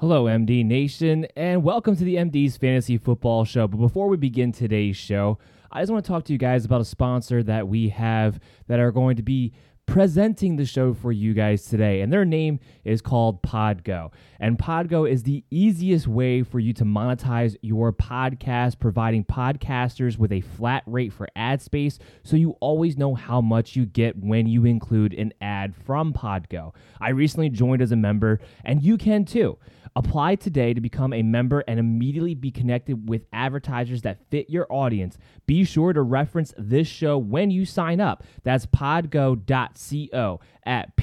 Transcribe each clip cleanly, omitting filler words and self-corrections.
Hello, MD Nation, and welcome to the MD's Fantasy Football Show. But before we begin today's show, I just want to talk to you guys about a sponsor that we have that are going to be presenting the show for you guys today, and their name is called Podgo. And Podgo is the easiest way for you to monetize your podcast, providing podcasters with a flat rate for ad space, so you always know how much you get when you include an ad from Podgo. I recently joined as a member, and you can too. Apply today to become a member and immediately be connected with advertisers that fit your audience. Be sure to reference this show when you sign up. That's podgo.co at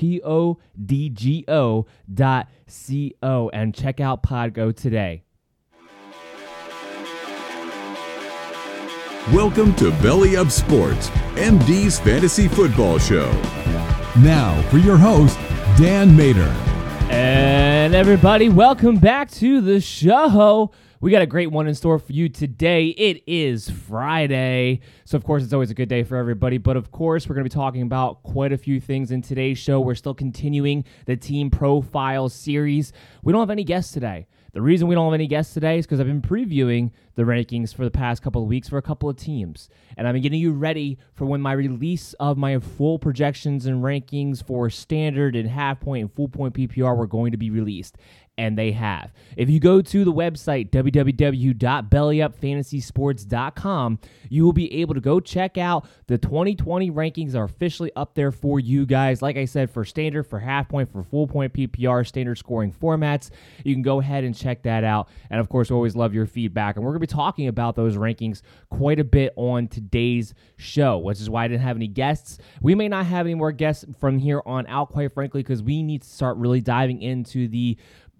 podgo.co and check out Podgo today. Welcome to Belly Up Sports, MD's Fantasy Football Show. Now for your host, Dan Mater. And everybody, welcome back to the show. We got a great one in store for you today. It is Friday, so of course it's always a good day for everybody, but of course we're going to be talking about quite a few things in today's show. We're still continuing the team profile series. We don't have any guests today. The reason we don't have any guests today is because I've been previewing the rankings for the past couple of weeks for a couple of teams. And I've been getting you ready for when my release of my full projections and rankings for standard and half point and full point PPR were going to be released. And they have. If you go to the website, www.bellyupfantasysports.com, you will be able to go check out the 2020 rankings are officially up there for you guys. Like I said, for standard, for half point, for full point PPR, standard scoring formats. You can go ahead and check that out. And of course, we always love your feedback. And we're going to be talking about those rankings quite a bit on today's show, which is why I didn't have any guests. We may not have any more guests from here on out, quite frankly, because we need to start really diving into the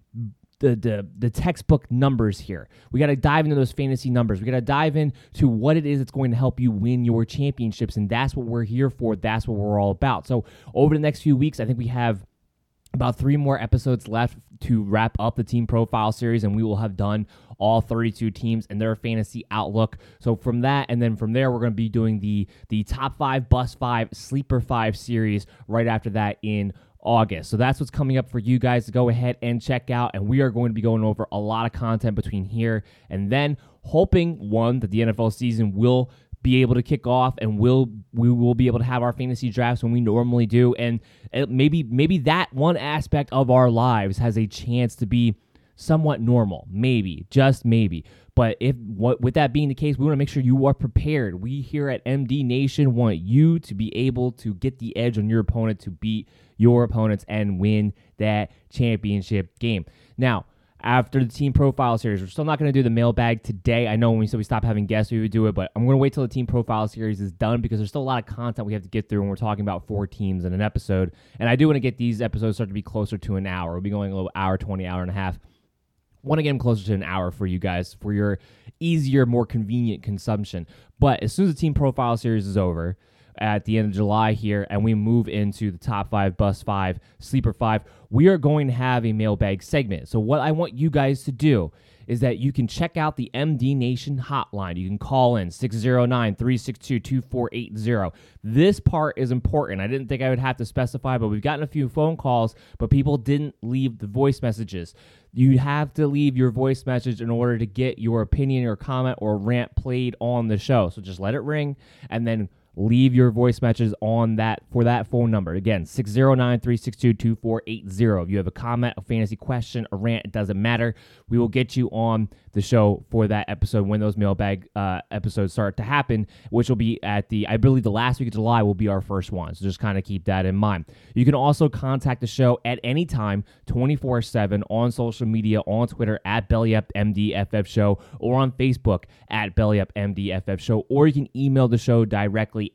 textbook numbers here. We got to dive into those fantasy numbers. We got to dive into what it is that's going to help you win your championships, and that's what we're here for. That's what we're all about. So over the next few weeks, I think we have about 3 more episodes left to wrap up the team profile series, and we will have done all 32 teams and their fantasy outlook. So from that, and then from there, we're going to be doing the top 5, bust 5, sleeper 5 series right after that in August. So that's what's coming up for you guys to go ahead and check out, and we are going to be going over a lot of content between here and then, hoping, one, that the NFL season will be able to kick off and we will be able to have our fantasy drafts when we normally do, and maybe that one aspect of our lives has a chance to be somewhat normal, maybe, just maybe. But with that being the case, we want to make sure you are prepared. We here at MD Nation want you to be able to get the edge on your opponent, to beat your opponents and win that championship game. Now, after the team profile series, we're still not going to do the mailbag today. I know when we said we stopped having guests, we would do it, but I'm going to wait till the team profile series is done because there's still a lot of content we have to get through when we're talking about 4 teams in an episode. And I do want to get these episodes start to be closer to an hour. We'll be going a little hour, 20, hour and a half. Want to get them closer to an hour for you guys for your easier, more convenient consumption. But as soon as the team profile series is over at the end of July here and we move into the top 5, bust 5, sleeper 5, we are going to have a mailbag segment. So what I want you guys to do is that you can check out the MD Nation hotline. You can call in 609-362-2480. This part is important. I didn't think I would have to specify, but we've gotten a few phone calls, but people didn't leave the voice messages. You have to leave your voice message in order to get your opinion or comment or rant played on the show. So just let it ring and then leave your voice messages on that for that phone number. Again, 609-362-2480. If you have a comment, a fantasy question, a rant, it doesn't matter. We will get you on the show for that episode when those mailbag episodes start to happen, which will be I believe the last week of July will be our first one. So just kind of keep that in mind. You can also contact the show at any time, 24/7 on social media, on Twitter at BellyUpMDFF Show, or on Facebook at BellyUpMDFF Show, or you can email the show directly,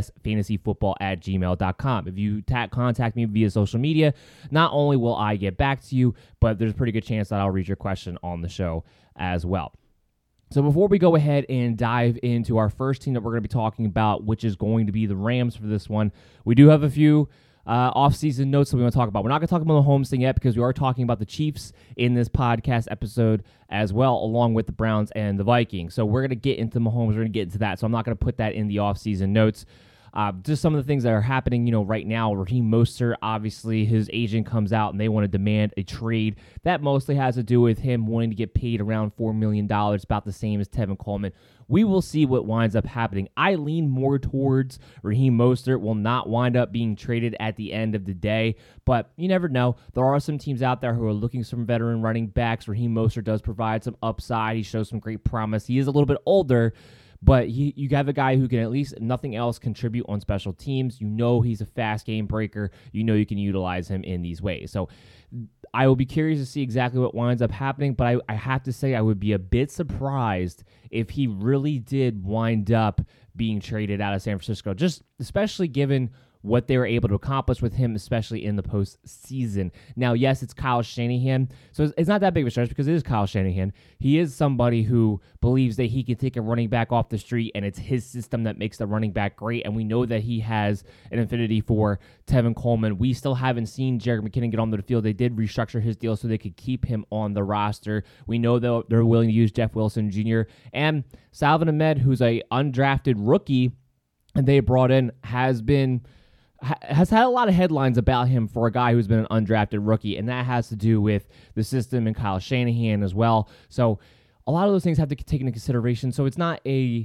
mdsfantasyfootball@gmail.com. If you contact me via social media, not only will I get back to you, but there's a pretty good chance that I'll read your question on the show as well. So before we go ahead and dive into our first team that we're going to be talking about, which is going to be the Rams for this one, we do have a few off-season notes that we want to talk about. We're not going to talk about the Mahomes thing yet because we are talking about the Chiefs in this podcast episode as well, along with the Browns and the Vikings. So we're going to get into Mahomes. We're going to get into that. So I'm not going to put that in the off-season notes. Just some of the things that are happening, right now. Raheem Mostert, obviously, his agent comes out and they want to demand a trade. That mostly has to do with him wanting to get paid around $4 million, about the same as Tevin Coleman. We will see what winds up happening. I lean more towards Raheem Mostert will not wind up being traded at the end of the day, but you never know. There are some teams out there who are looking for some veteran running backs. Raheem Mostert does provide some upside. He shows some great promise. He is a little bit older, but you have a guy who can, at least nothing else, contribute on special teams. He's a fast game breaker. You can utilize him in these ways. So I will be curious to see exactly what winds up happening, but I have to say I would be a bit surprised if he really did wind up being traded out of San Francisco, just especially given what they were able to accomplish with him, especially in the postseason. Now, yes, it's Kyle Shanahan, so it's not that big of a stretch because it is Kyle Shanahan. He is somebody who believes that he can take a running back off the street, and it's his system that makes the running back great, and we know that he has an affinity for Tevin Coleman. We still haven't seen Jerick McKinnon get on the field. They did restructure his deal so they could keep him on the roster. We know that they're willing to use Jeff Wilson Jr. and Salvon Ahmed, who's a undrafted rookie, and they brought in, has had a lot of headlines about him for a guy who's been an undrafted rookie, and that has to do with the system and Kyle Shanahan as well. So a lot of those things have to be taken into consideration. So it's not a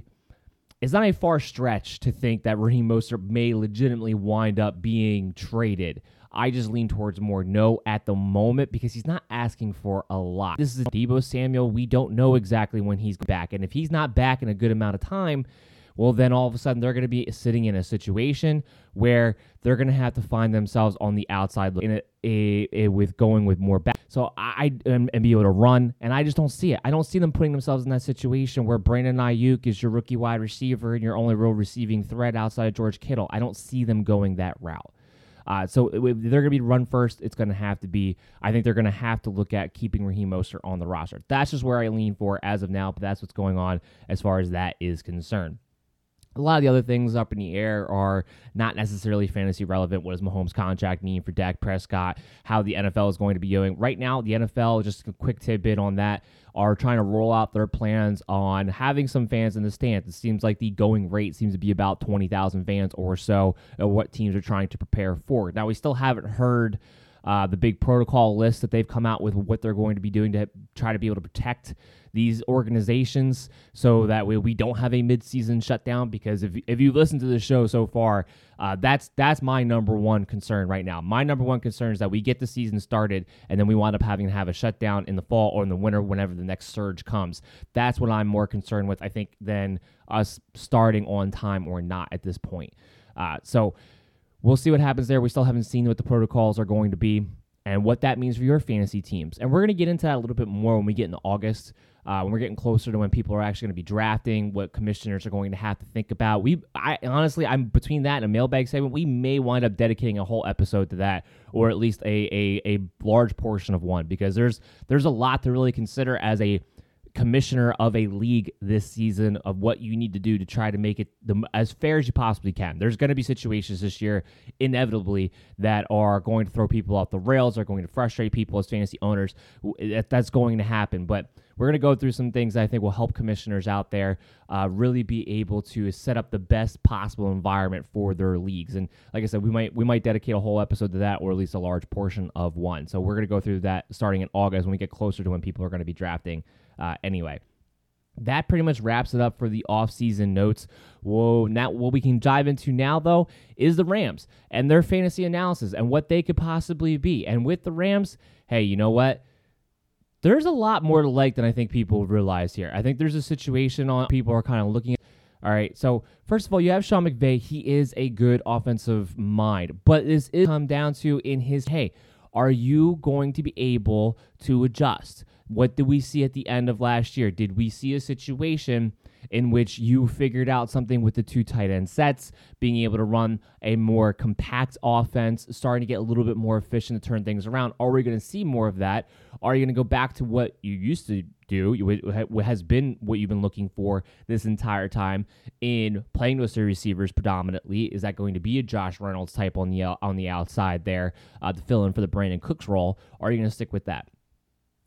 far stretch to think that Raheem Mostert may legitimately wind up being traded. I just lean towards more no at the moment because he's not asking for a lot. This is Deebo Samuel. We don't know exactly when he's back, and if he's not back in a good amount of time, well, then all of a sudden they're going to be sitting in a situation where they're going to have to find themselves on the outside with going with more back. So and be able to run, and I just don't see it. I don't see them putting themselves in that situation where Brandon Ayuk is your rookie wide receiver and your only real receiving threat outside of George Kittle. I don't see them going that route. So if they're going to be run first, it's going to have to be, I think they're going to have to look at keeping Raheem Mostert on the roster. That's just where I lean for as of now, but that's what's going on as far as that is concerned. A lot of the other things up in the air are not necessarily fantasy relevant. What does Mahomes' contract mean for Dak Prescott? How the NFL is going to be doing. Right now, the NFL, just a quick tidbit on that, are trying to roll out their plans on having some fans in the stands. It seems like the going rate seems to be about 20,000 fans or so of what teams are trying to prepare for. Now, we still haven't heard the big protocol list that they've come out with, what they're going to be doing to try to be able to protect these organizations so that way we don't have a midseason shutdown, because if you listen to the show so far, that's my number one concern right now. My number one concern is that we get the season started and then we wind up having to have a shutdown in the fall or in the winter whenever the next surge comes. That's what I'm more concerned with, I think, than us starting on time or not at this point. So we'll see what happens there. We still haven't seen what the protocols are going to be and what that means for your fantasy teams. And we're going to get into that a little bit more when we get into August, when we're getting closer to when people are actually going to be drafting, what commissioners are going to have to think about. I'm between that and a mailbag segment, we may wind up dedicating a whole episode to that, or at least a large portion of one, because there's a lot to really consider as a commissioner of a league this season, of what you need to do to try to make it as fair as you possibly can. There's going to be situations this year, inevitably, that are going to throw people off the rails, are going to frustrate people as fantasy owners. That's going to happen, but we're going to go through some things that I think will help commissioners out there really be able to set up the best possible environment for their leagues. And like I said, we might dedicate a whole episode to that, or at least a large portion of one. So we're going to go through that starting in August when we get closer to when people are going to be drafting. Anyway, that pretty much wraps it up for the off-season notes. Now what we can dive into now, though, is the Rams and their fantasy analysis and what they could possibly be. And with the Rams, hey, you know what? There's a lot more to like than I think people realize here. I think there's a situation on people are kind of looking at. All right, so first of all, you have Sean McVay. He is a good offensive mind, but this is come down to in his, hey, are you going to be able to adjust? What did we see at the end of last year? Did we see a situation in which you figured out something with the two tight end sets, being able to run a more compact offense, starting to get a little bit more efficient to turn things around? Are we going to see more of that? Are you going to go back to what you used to do, what has been what you've been looking for this entire time in playing those receivers predominantly? Is that going to be a Josh Reynolds type on the outside there to fill in for the Brandon Cooks role? Are you going to stick with that?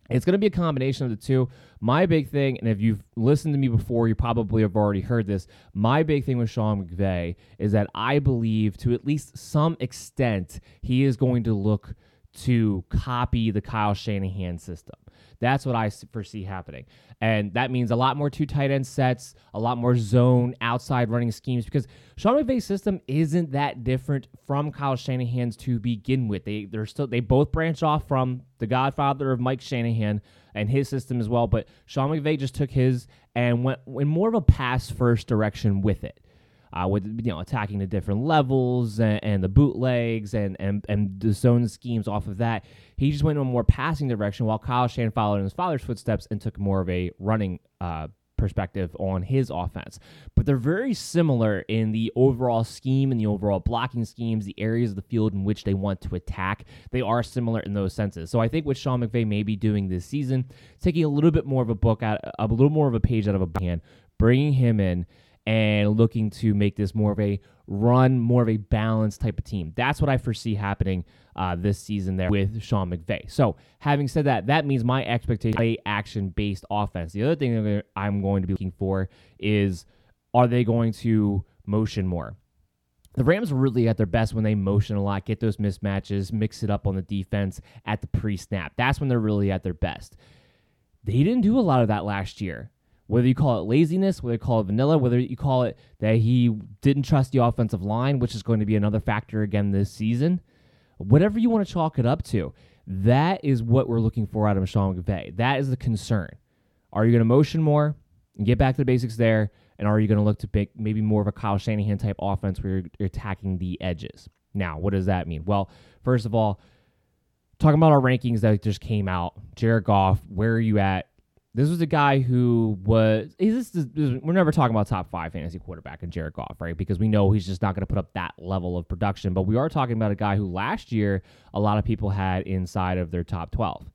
It's going to be a combination of the two. My big thing, and if you've listened to me before, you probably have already heard this. My big thing with Sean McVay is that I believe to at least some extent, he is going to look to copy the Kyle Shanahan system. That's what I foresee happening. And that means a lot more two tight end sets, a lot more zone outside running schemes, because Sean McVay's system isn't that different from Kyle Shanahan's to begin with. They both branch off from the godfather of Mike Shanahan and his system as well, but Sean McVay just took his and went in more of a pass first direction with it. With attacking the different levels and the bootlegs and the zone schemes off of that. He just went in a more passing direction, while Kyle Shanahan followed in his father's footsteps and took more of a running perspective on his offense. But they're very similar in the overall scheme and the overall blocking schemes, the areas of the field in which they want to attack. They are similar in those senses. So I think what Sean McVay may be doing this season, taking a little bit more of a little more of a page out of a hand, bringing him in, and looking to make this more of a run, more of a balanced type of team. That's what I foresee happening this season there with Sean McVay. So having said that, that means my expectation is action-based offense. The other thing I'm going to be looking for is, are they going to motion more? The Rams are really at their best when they motion a lot, get those mismatches, mix it up on the defense at the pre-snap. That's when they're really at their best. They didn't do a lot of that last year. Whether you call it laziness, whether you call it vanilla, whether you call it that he didn't trust the offensive line, which is going to be another factor again this season, whatever you want to chalk it up to, that is what we're looking for out of Sean McVay. That is the concern. Are you going to motion more and get back to the basics there, and are you going to look to pick maybe more of a Kyle Shanahan type offense where you're attacking the edges? Now, what does that mean? Well, first of all, talking about our rankings that just came out, Jared Goff, where are you at? This was a guy who was, we're never talking about top 5 fantasy quarterback in Jared Goff, right? Because we know he's just not going to put up that level of production. But we are talking about a guy who last year, a lot of people had inside of their top 12.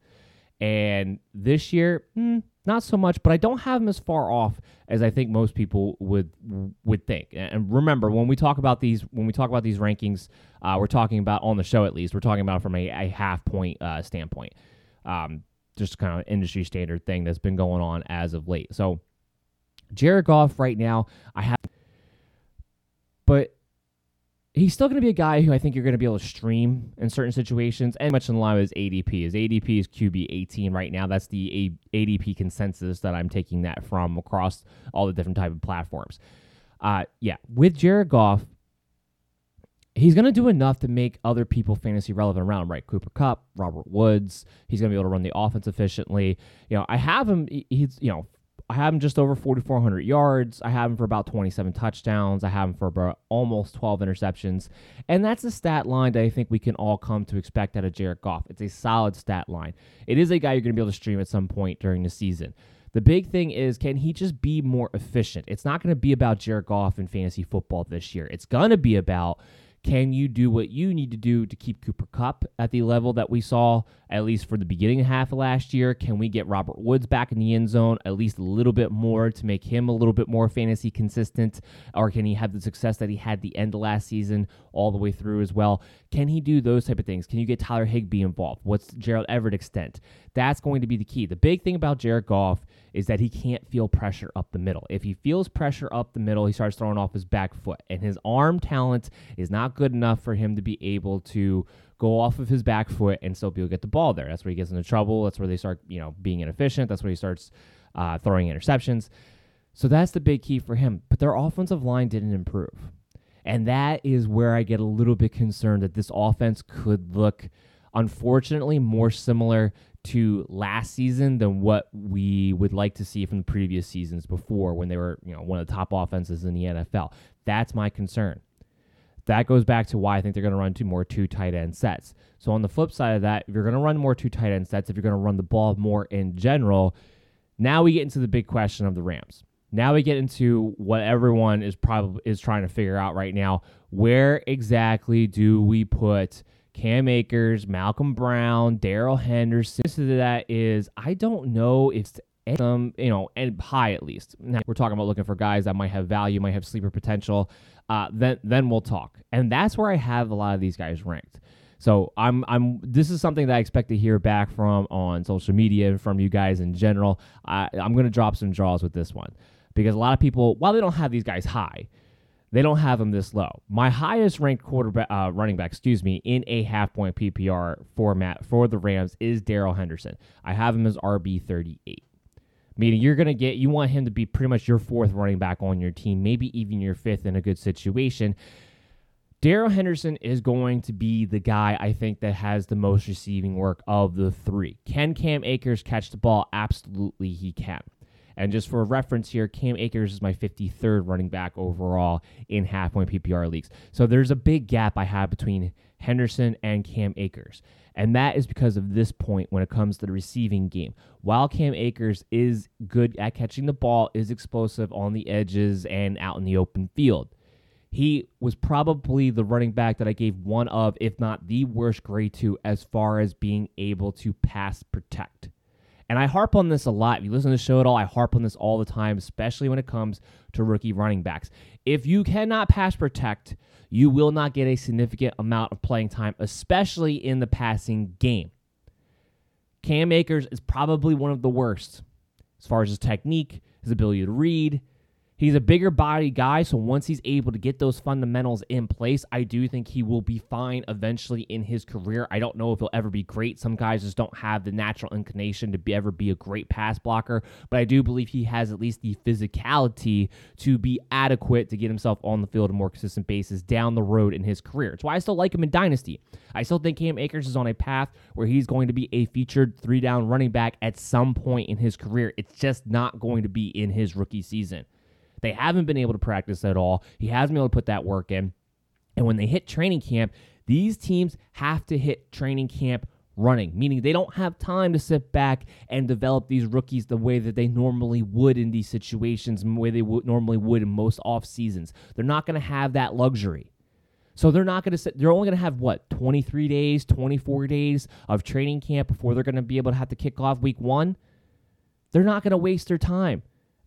And this year, not so much, but I don't have him as far off as I think most people would think. And remember, when we talk about these rankings, we're talking about, on the show at least, we're talking about from a half point standpoint. Just kind of industry standard thing that's been going on as of late. So Jared Goff right now, but he's still going to be a guy who I think you're going to be able to stream in certain situations, and much in line with his ADP. His ADP is QB 18 right now. That's the ADP consensus that I'm taking that from across all the different type of platforms. With Jared Goff, he's going to do enough to make other people fantasy relevant around him, right? Cooper Kupp, Robert Woods. He's going to be able to run the offense efficiently. I have him. I have him just over 4,400 yards. I have him for about 27 touchdowns. I have him for about almost 12 interceptions. And that's a stat line that I think we can all come to expect out of Jared Goff. It's a solid stat line. It is a guy you're going to be able to stream at some point during the season. The big thing is, can he just be more efficient? It's not going to be about Jared Goff in fantasy football this year. It's going to be about, can you do what you need to do to keep Cooper Kupp at the level that we saw, at least for the beginning half of last year? Can we get Robert Woods back in the end zone at least a little bit more to make him a little bit more fantasy consistent? Or can he have the success that he had the end of last season all the way through as well? Can he do those type of things? Can you get Tyler Higbee involved? What's Gerald Everett extent? That's going to be the key. The big thing about Jared Goff is that he can't feel pressure up the middle. If he feels pressure up the middle, he starts throwing off his back foot, and his arm talent is not good enough for him to be able to go off of his back foot and still be able to get the ball there. That's where he gets into trouble. That's where they start, being inefficient. That's where he starts throwing interceptions. So that's the big key for him. But their offensive line didn't improve. And that is where I get a little bit concerned that this offense could look, unfortunately, more similar to last season than what we would like to see from the previous seasons before, when they were, one of the top offenses in the NFL. That's my concern. That goes back to why I think they're going to run more two tight end sets. So on the flip side of that, if you're going to run more two tight end sets, if you're going to run the ball more in general, now we get into the big question of the Rams. Now we get into what everyone is trying to figure out right now. Where exactly do we put Cam Akers, Malcolm Brown, Darrell Henderson? So that is, I don't know if and high at least. Now, we're talking about looking for guys that might have value, might have sleeper potential. Then we'll talk. And that's where I have a lot of these guys ranked. So this is something that I expect to hear back from on social media and from you guys in general. I'm going to drop some draws with this one because a lot of people, while they don't have these guys high, they don't have them this low. My highest ranked running back, in a half-point PPR format for the Rams is Darrell Henderson. I have him as RB38. Meaning you want him to be pretty much your fourth running back on your team, maybe even your fifth in a good situation. Darrell Henderson is going to be the guy I think that has the most receiving work of the three. Can Cam Akers catch the ball? Absolutely he can. And just for reference here, Cam Akers is my 53rd running back overall in half-point PPR leagues. So there's a big gap I have between Henderson and Cam Akers. And that is because of this point when it comes to the receiving game. While Cam Akers is good at catching the ball, is explosive on the edges and out in the open field, he was probably the running back that I gave one of, if not the worst grade to, as far as being able to pass protect. And I harp on this a lot. If you listen to the show at all, I harp on this all the time, especially when it comes to rookie running backs. If you cannot pass protect, you will not get a significant amount of playing time, especially in the passing game. Cam Akers is probably one of the worst as far as his technique, his ability to read. He's a bigger body guy, so once he's able to get those fundamentals in place, I do think he will be fine eventually in his career. I don't know if he'll ever be great. Some guys just don't have the natural inclination to ever be a great pass blocker, but I do believe he has at least the physicality to be adequate to get himself on the field on a more consistent basis down the road in his career. It's why I still like him in Dynasty. I still think Cam Akers is on a path where he's going to be a featured 3-down running back at some point in his career. It's just not going to be in his rookie season. They haven't been able to practice at all. He hasn't been able to put that work in. And when they hit training camp, these teams have to hit training camp running, meaning they don't have time to sit back and develop these rookies the way that they normally would in these situations, the way they normally would in most off seasons. They're not going to have that luxury. So they're not going to sit, they're only going to have 23 days, 24 days of training camp before they're going to be able to have to kick off week 1. They're not going to waste their time.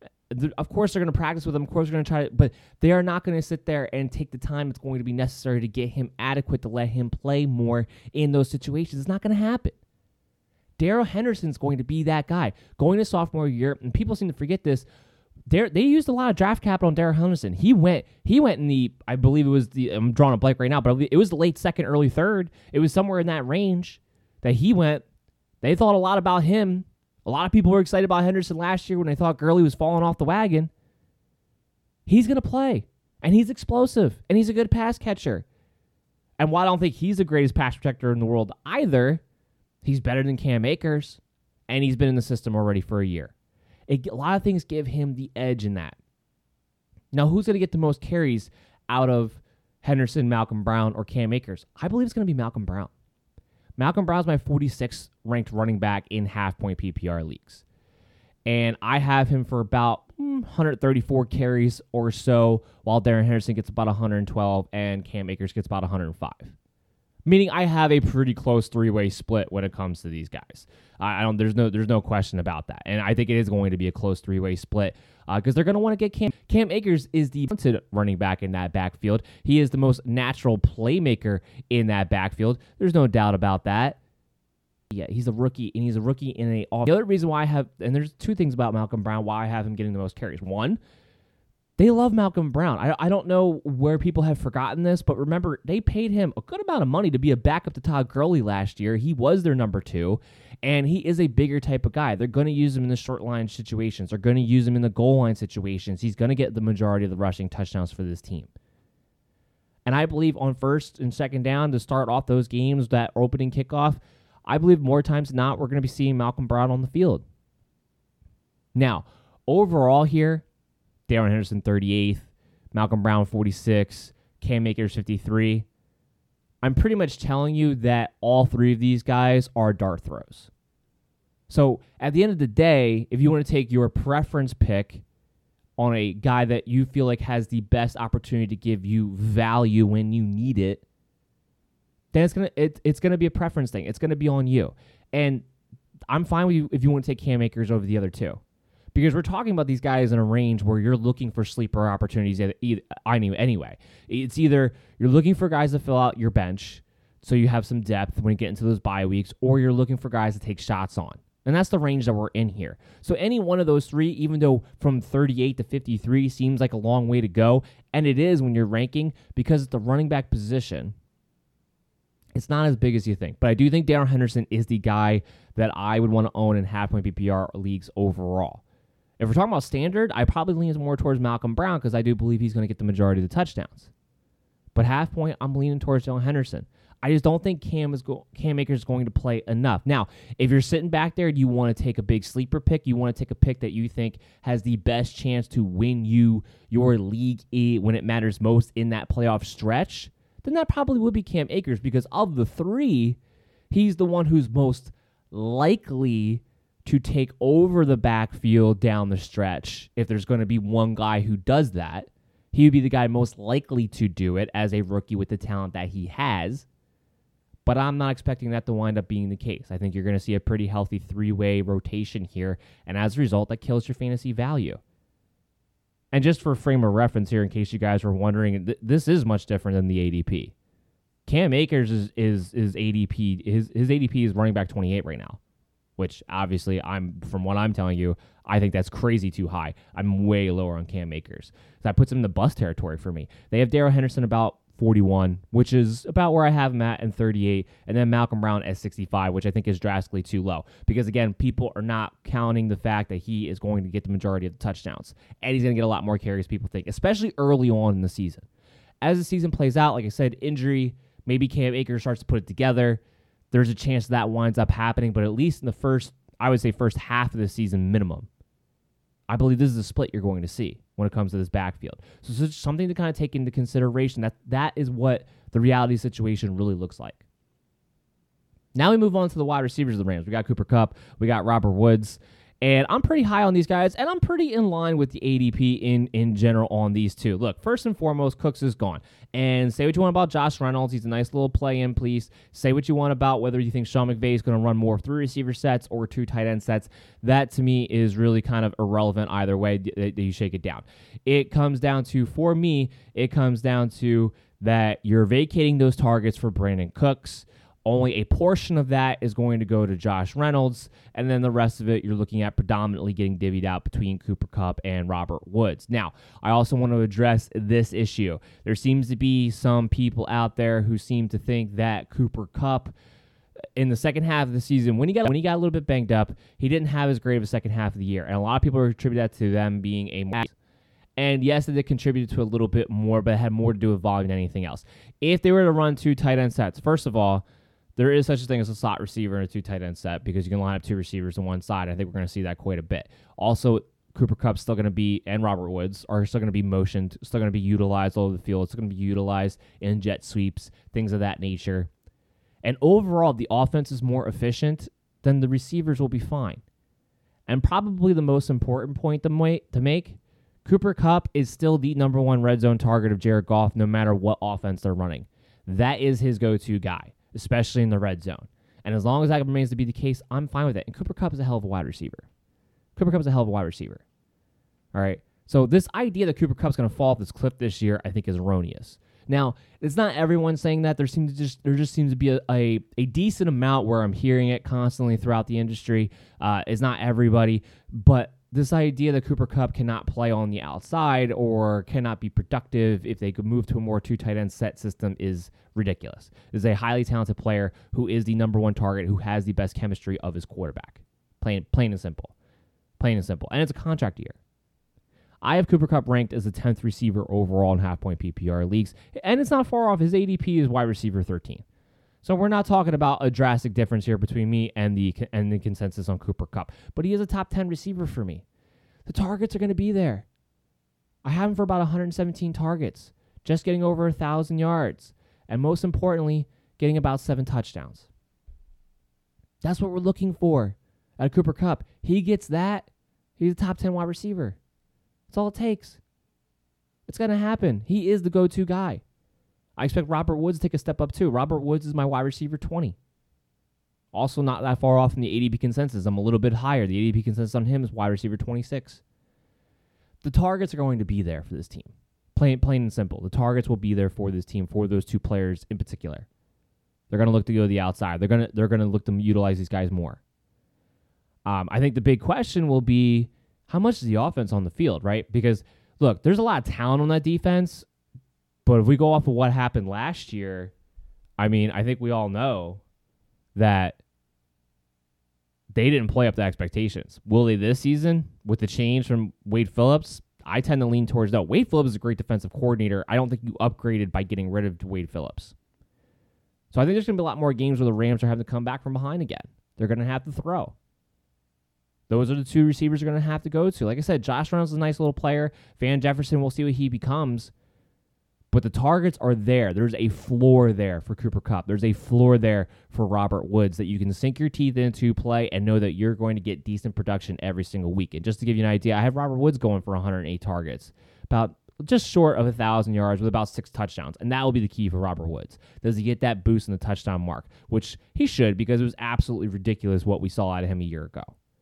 Of course, they're going to practice with him. Of course, they're going to try, but they are not going to sit there and take the time that's going to be necessary to get him adequate to let him play more in those situations. It's not going to happen. Darrell Henderson's going to be that guy. Going to sophomore year, and people seem to forget this, they used a lot of draft capital on Darrell Henderson. He went in the, I believe it was I'm drawing a blank right now, but it was the late second, early third. It was somewhere in that range that he went. They thought a lot about him. A lot of people were excited about Henderson last year when they thought Gurley was falling off the wagon. He's going to play, and he's explosive, and he's a good pass catcher. And while I don't think he's the greatest pass protector in the world either, he's better than Cam Akers, and he's been in the system already for a year. A lot of things give him the edge in that. Now, who's going to get the most carries out of Henderson, Malcolm Brown, or Cam Akers? I believe it's going to be Malcolm Brown. Malcolm Brown's my 46th ranked running back in half-point PPR leagues. And I have him for about 134 carries or so, while Darrell Henderson gets about 112 and Cam Akers gets about 105. Meaning I have a pretty close three-way split when it comes to these guys. There's no question about that. And I think it is going to be a close three-way split because they're going to want to get Cam Akers is the talented running back in that backfield. He is the most natural playmaker in that backfield. There's no doubt about that. Yeah, he's a rookie, and he's a rookie in a off. The other reason why I have, and there's two things about Malcolm Brown why I have him getting the most carries. One, they love Malcolm Brown. I don't know where people have forgotten this, but remember, they paid him a good amount of money to be a backup to Todd Gurley last year. He was their number 2, and he is a bigger type of guy. They're going to use him in the short line situations. They're going to use him in the goal line situations. He's going to get the majority of the rushing touchdowns for this team. And I believe on first and second down to start off those games, that opening kickoff, I believe more times than not we're going to be seeing Malcolm Brown on the field. Now, overall here, Darrell Henderson 38th, Malcolm Brown 46, Cam Akers 53. I'm pretty much telling you that all three of these guys are dart throws. So at the end of the day, if you want to take your preference pick on a guy that you feel like has the best opportunity to give you value when you need it, then it's gonna be a preference thing. It's gonna be on you. And I'm fine with you if you want to take Cam Akers over the other two. Because we're talking about these guys in a range where you're looking for sleeper opportunities anyway. It's either you're looking for guys to fill out your bench, so you have some depth when you get into those bye weeks, or you're looking for guys to take shots on. And that's the range that we're in here. So any one of those three, even though from 38 to 53 seems like a long way to go, and it is when you're ranking, because it's the running back position, it's not as big as you think. But I do think Darrell Henderson is the guy that I would want to own in half-point PPR leagues overall. If we're talking about standard, I probably lean more towards Malcolm Brown because I do believe he's going to get the majority of the touchdowns. But half-point, I'm leaning towards Darrell Henderson. I just don't think Cam Akers is going to play enough. Now, if you're sitting back there and you want to take a big sleeper pick, you want to take a pick that you think has the best chance to win you your league when it matters most in that playoff stretch, then that probably would be Cam Akers, because of the three, he's the one who's most likely to take over the backfield down the stretch. If there's going to be one guy who does that, he would be the guy most likely to do it as a rookie with the talent that he has. But I'm not expecting that to wind up being the case. I think you're going to see a pretty healthy three-way rotation here, and as a result, that kills your fantasy value. And just for frame of reference here, in case you guys were wondering, this is much different than the ADP. Cam Akers is ADP. His ADP is running back 28 right now, which obviously from what I'm telling you, I think that's crazy too high. I'm way lower on Cam Akers. So that puts him in the bust territory for me. They have Darrell Henderson about 41, which is about where I have him at, and 38, and then Malcolm Brown at 65, which I think is drastically too low. Because again, people are not counting the fact that he is going to get the majority of the touchdowns, and he's going to get a lot more carries, people think, especially early on in the season. As the season plays out, like I said, injury, maybe Cam Akers starts to put it together. There's a chance that winds up happening, but at least in the first half of the season minimum, I believe this is a split you're going to see when it comes to this backfield. So it's something to kind of take into consideration. That is what the reality situation really looks like. Now we move on to the wide receivers of the Rams. We got Cooper Kupp. We got Robert Woods. And I'm pretty high on these guys, and I'm pretty in line with the ADP in general on these two. Look, first and foremost, Cooks is gone. And say what you want about Josh Reynolds. He's a nice little play-in, please. Say what you want about whether you think Sean McVay is going to run more 3 receiver sets or 2 tight end sets. That, to me, is really kind of irrelevant either way that you shake it down. It comes down to, for me, that you're vacating those targets for Brandon Cooks. Only a portion of that is going to go to Josh Reynolds, and then the rest of it you're looking at predominantly getting divvied out between Cooper Kupp and Robert Woods. Now, I also want to address this issue. There seems to be some people out there who seem to think that Cooper Kupp, in the second half of the season, when he got a little bit banged up, he didn't have as great of a second half of the year, and a lot of people attribute that to them being a and yes, it did contribute to a little bit more, but it had more to do with volume than anything else. If they were to run 2 tight end sets, first of all, there is such a thing as a slot receiver in a 2 tight end set because you can line up 2 receivers on one side. I think we're going to see that quite a bit. Also, Cooper Kupp's still going to be, and Robert Woods are still going to be motioned, still going to be utilized all over the field. It's going to be utilized in jet sweeps, things of that nature. And overall, the offense is more efficient, then the receivers will be fine. And probably the most important point to make, Cooper Kupp is still the number 1 red zone target of Jared Goff no matter what offense they're running. That is his go-to guy, especially in the red zone. And as long as that remains to be the case, I'm fine with it. And Cooper Kupp is a hell of a wide receiver. All right. So this idea that Cooper Kupp's going to fall off this cliff this year, I think is erroneous. Now, it's not everyone saying that. There just seems to be a decent amount where I'm hearing it constantly throughout the industry. It's not everybody, but this idea that Cooper Kupp cannot play on the outside or cannot be productive if they could move to a more 2 tight end set system is ridiculous. This is a highly talented player who is the number 1 target, who has the best chemistry of his quarterback. Plain and simple. And it's a contract year. I have Cooper Kupp ranked as the 10th receiver overall in half-point PPR leagues, and it's not far off. His ADP is wide receiver 13. So we're not talking about a drastic difference here between me and the consensus on Cooper Kupp. But he is a top 10 receiver for me. The targets are going to be there. I have him for about 117 targets, just getting over 1,000 yards, and most importantly, getting about 7 touchdowns. That's what we're looking for out of Cooper Kupp. He gets that. He's a top 10 wide receiver. That's all it takes. It's going to happen. He is the go-to guy. I expect Robert Woods to take a step up too. Robert Woods is my wide receiver 20. Also not that far off from the ADP consensus. I'm a little bit higher. The ADP consensus on him is wide receiver 26. The targets are going to be there for this team. Plain and simple. The targets will be there for this team, for those 2 players in particular. They're going to look to go to the outside. They're going to look to utilize these guys more. I think the big question will be, how much is the offense on the field, right? Because, look, there's a lot of talent on that defense, but if we go off of what happened last year, I mean, I think we all know that they didn't play up to expectations. Will they this season with the change from Wade Phillips? I tend to lean towards no. Wade Phillips is a great defensive coordinator. I don't think you upgraded by getting rid of Wade Phillips. So I think there's going to be a lot more games where the Rams are having to come back from behind again. They're going to have to throw. Those are the two receivers they're going to have to go to. Like I said, Josh Reynolds is a nice little player. Van Jefferson, we'll see what he becomes. But the targets are there. There's a floor there for Cooper Kupp. There's a floor there for Robert Woods that you can sink your teeth into, play, and know that you're going to get decent production every single week. And just to give you an idea, I have Robert Woods going for 108 targets, about just short of 1,000 yards with about 6 touchdowns. And that will be the key for Robert Woods. Does he get that boost in the touchdown mark? Which he should, because it was absolutely ridiculous what we saw out of him a year ago.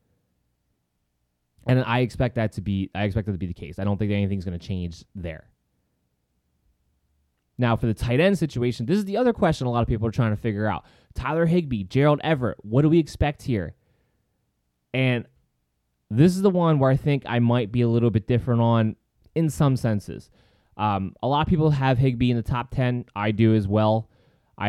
And I expect that to be the case. I don't think anything's going to change there. Now, for the tight end situation, this is the other question a lot of people are trying to figure out. Tyler Higbee, Gerald Everett, what do we expect here? And this is the one where I think I might be a little bit different on in some senses. A lot of people have Higbee in the top 10. I do as well. I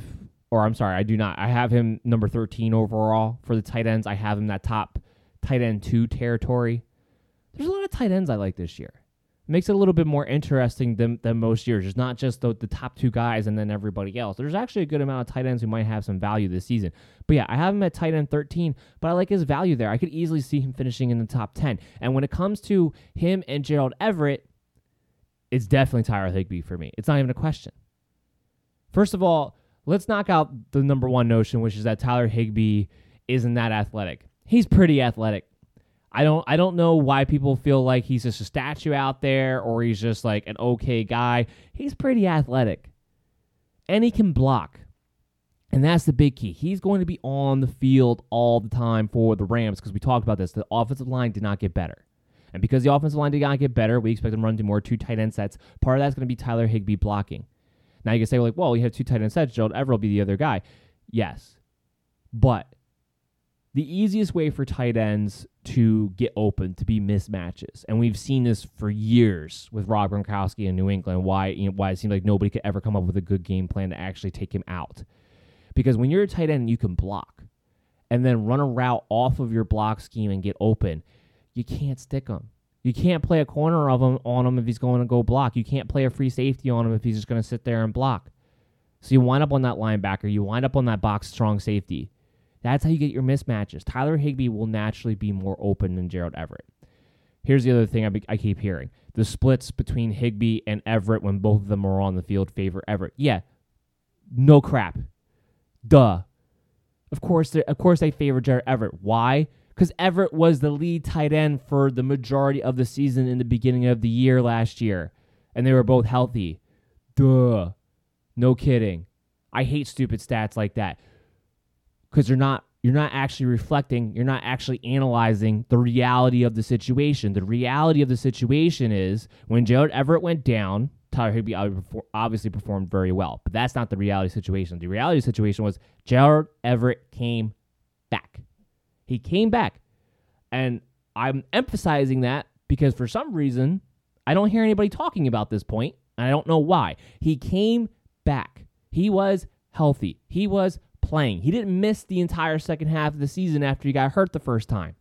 do not. I have him number 13 overall for the tight ends. I have him that top tight end 2 territory. There's a lot of tight ends I like this year. It makes it a little bit more interesting than most years. It's not just the top 2 guys and then everybody else. There's actually a good amount of tight ends who might have some value this season. But yeah, I have him at tight end 13, but I like his value there. I could easily see him finishing in the top 10. And when it comes to him and Gerald Everett, it's definitely Tyler Higbee for me. It's not even a question. First of all, let's knock out the number one notion, which is that Tyler Higbee isn't that athletic. He's pretty athletic. I don't know why people feel like he's just a statue out there or he's just like an okay guy. He's pretty athletic. And he can block. And that's the big key. He's going to be on the field all the time for the Rams because we talked about this. The offensive line did not get better. And because the offensive line did not get better, we expect them to run into more 2 tight end sets. Part of that's going to be Tyler Higbee blocking. Now you can say, like, well, you have 2 tight end sets. Gerald Everett will be the other guy. Yes. But the easiest way for tight ends to get open, to be mismatches, and we've seen this for years with Rob Gronkowski in New England, why it seemed like nobody could ever come up with a good game plan to actually take him out. Because when you're a tight end, you can block and then run a route off of your block scheme and get open. You can't stick him. You can't play a corner of him on him if he's going to go block. You can't play a free safety on him if he's just going to sit there and block. So you wind up on that linebacker. You wind up on that box strong safety. That's how you get your mismatches. Tyler Higbee will naturally be more open than Gerald Everett. Here's the other thing I keep hearing. The splits between Higbee and Everett when both of them are on the field favor Everett. Yeah, no crap. Duh. Of course they favor Gerald Everett. Why? Because Everett was the lead tight end for the majority of the season in the beginning of the year last year. And they were both healthy. Duh. No kidding. I hate stupid stats like that. Because you're not actually reflecting, you're not actually analyzing the reality of the situation. The reality of the situation is when Gerald Everett went down, Tyler Higbee obviously performed very well. But that's not the reality situation. The reality situation was Gerald Everett came back. He came back. And I'm emphasizing that because for some reason, I don't hear anybody talking about this point, and I don't know why. He came back. He was healthy. He was playing. He didn't miss the entire second half of the season after he got hurt the first time.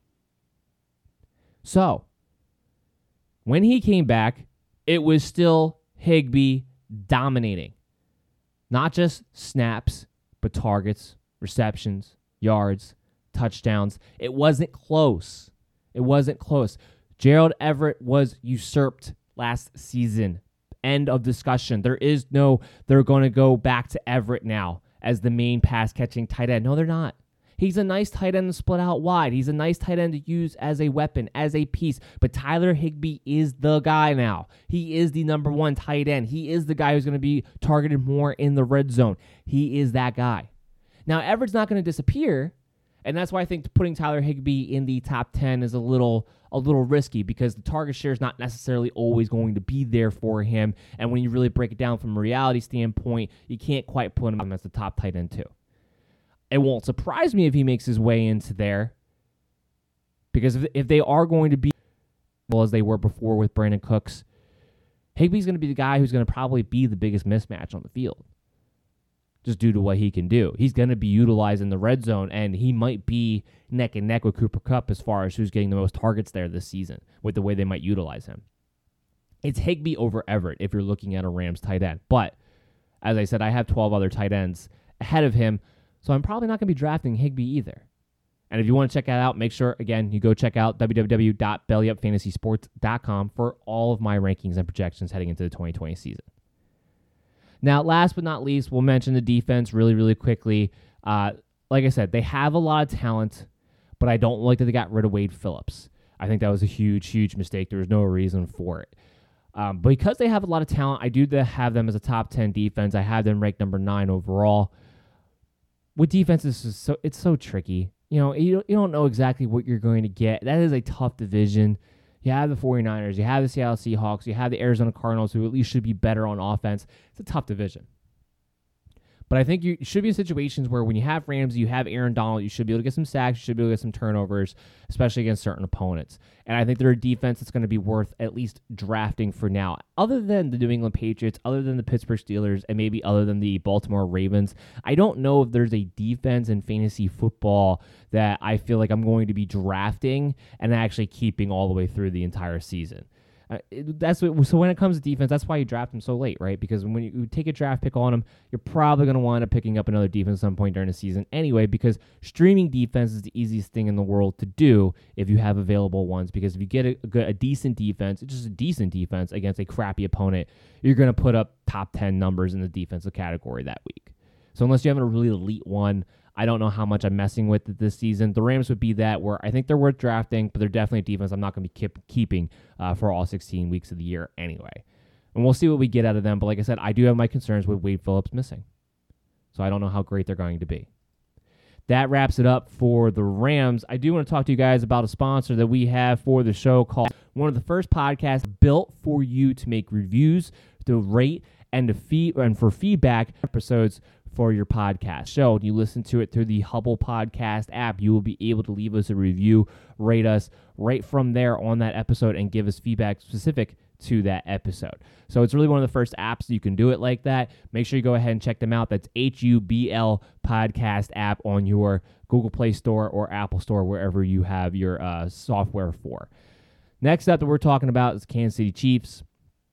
So, when he came back, it was still Higbee dominating. Not just snaps, but targets, receptions, yards, touchdowns. It wasn't close. It wasn't close. Gerald Everett was usurped last season. End of discussion. They're going to go back to Everett now as the main pass-catching tight end. No, they're not. He's a nice tight end to split out wide. He's a nice tight end to use as a weapon, as a piece. But Tyler Higbee is the guy now. He is the number one tight end. He is the guy who's going to be targeted more in the red zone. He is that guy. Now, Everett's not going to disappear. And that's why I think putting Tyler Higbee in the top 10 is a little risky, because the target share is not necessarily always going to be there for him. And when you really break it down from a reality standpoint, you can't quite put him as the top tight end too. It won't surprise me if he makes his way into there, because if they are going to be well as they were before with Brandon Cooks, Higbee's going to be the guy who's going to probably be the biggest mismatch on the field, just due to what he can do. He's going to be utilized in the red zone, and he might be neck and neck with Cooper Kupp as far as who's getting the most targets there this season with the way they might utilize him. It's Higbee over Everett if you're looking at a Rams tight end. But, as I said, I have 12 other tight ends ahead of him, so I'm probably not going to be drafting Higbee either. And if you want to check that out, make sure, again, you go check out www.bellyupfantasysports.com for all of my rankings and projections heading into the 2020 season. Now, last but not least, we'll mention the defense really, really quickly. Like I said, they have a lot of talent, but I don't like that they got rid of Wade Phillips. I think that was a huge, huge mistake. There was no reason for it. But because they have a lot of talent, I do have them as a top 10 defense. I have them ranked number 9 overall. With defenses, it's so tricky. You don't know exactly what you're going to get. That is a tough division. You have the 49ers, you have the Seattle Seahawks, you have the Arizona Cardinals, who at least should be better on offense. It's a tough division. But I think you should be in situations where when you have Ramsey, you have Aaron Donald, you should be able to get some sacks, you should be able to get some turnovers, especially against certain opponents. And I think they're a defense that's going to be worth at least drafting for now. Other than the New England Patriots, other than the Pittsburgh Steelers, and maybe other than the Baltimore Ravens, I don't know if there's a defense in fantasy football that I feel like I'm going to be drafting and actually keeping all the way through the entire season. So when it comes to defense, that's why you draft them so late, right? Because when you take a draft pick on them, you're probably going to wind up picking up another defense at some point during the season anyway, because streaming defense is the easiest thing in the world to do if you have available ones, because if you get a decent defense, just a decent defense against a crappy opponent, you're going to put up top 10 numbers in the defensive category that week. So unless you have a really elite one, I don't know how much I'm messing with it this season. The Rams would be that, where I think they're worth drafting, but they're definitely a defense I'm not going to be keeping for all 16 weeks of the year anyway. And we'll see what we get out of them. But like I said, I do have my concerns with Wade Phillips missing. So I don't know how great they're going to be. That wraps it up for the Rams. I do want to talk to you guys about a sponsor that we have for the show, called one of the first podcasts built for you to make reviews, to rate, and for feedback episodes for your podcast show. You listen to it through the Hubble Podcast app. You will be able to leave us a review, rate us right from there on that episode, and give us feedback specific to that episode. So it's really one of the first apps you can do it like that. Make sure you go ahead and check them out. That's HUBL Podcast app on your Google Play Store or Apple Store, wherever you have your software for. Next up that we're talking about is Kansas City Chiefs.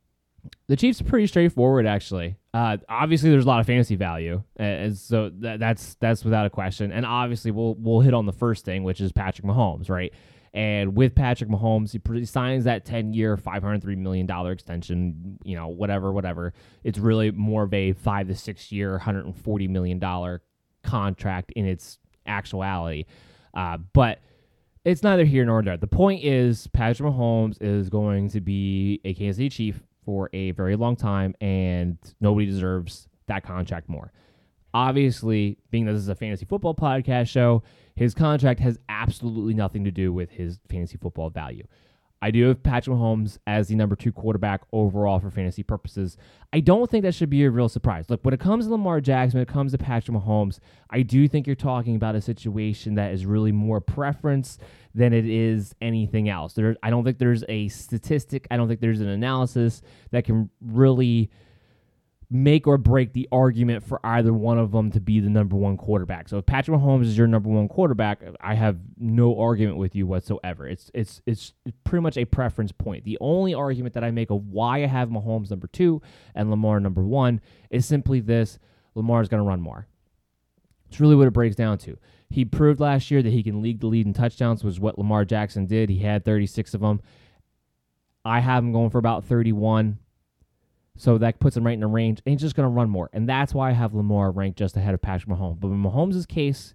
The Chiefs are pretty straightforward, actually. Obviously, there's a lot of fantasy value, and so that's without a question. And obviously, we'll hit on the first thing, which is Patrick Mahomes, right? And with Patrick Mahomes, he signs that 10-year, $503 million extension. Whatever. It's really more of a 5 to 6 year, $140 million contract in its actuality. But it's neither here nor there. The point is, Patrick Mahomes is going to be a Kansas City Chief for a very long time, and nobody deserves that contract more. Obviously, being that this is a fantasy football podcast show, his contract has absolutely nothing to do with his fantasy football value. I do have Patrick Mahomes as the number 2 quarterback overall for fantasy purposes. I don't think that should be a real surprise. Look, when it comes to Lamar Jackson, when it comes to Patrick Mahomes, I do think you're talking about a situation that is really more preference than it is anything else. I don't think there's a statistic, I don't think there's an analysis that can really make or break the argument for either one of them to be the number 1 quarterback. So if Patrick Mahomes is your number 1 quarterback, I have no argument with you whatsoever. It's pretty much a preference point. The only argument that I make of why I have Mahomes number 2 and Lamar number 1 is simply this: Lamar's going to run more. It's really what it breaks down to. He proved last year that he can lead the lead in touchdowns, which is what Lamar Jackson did. He had 36 of them. I have him going for about 31. So that puts him right in the range, and he's just going to run more. And that's why I have Lamar ranked just ahead of Patrick Mahomes. But in Mahomes' case,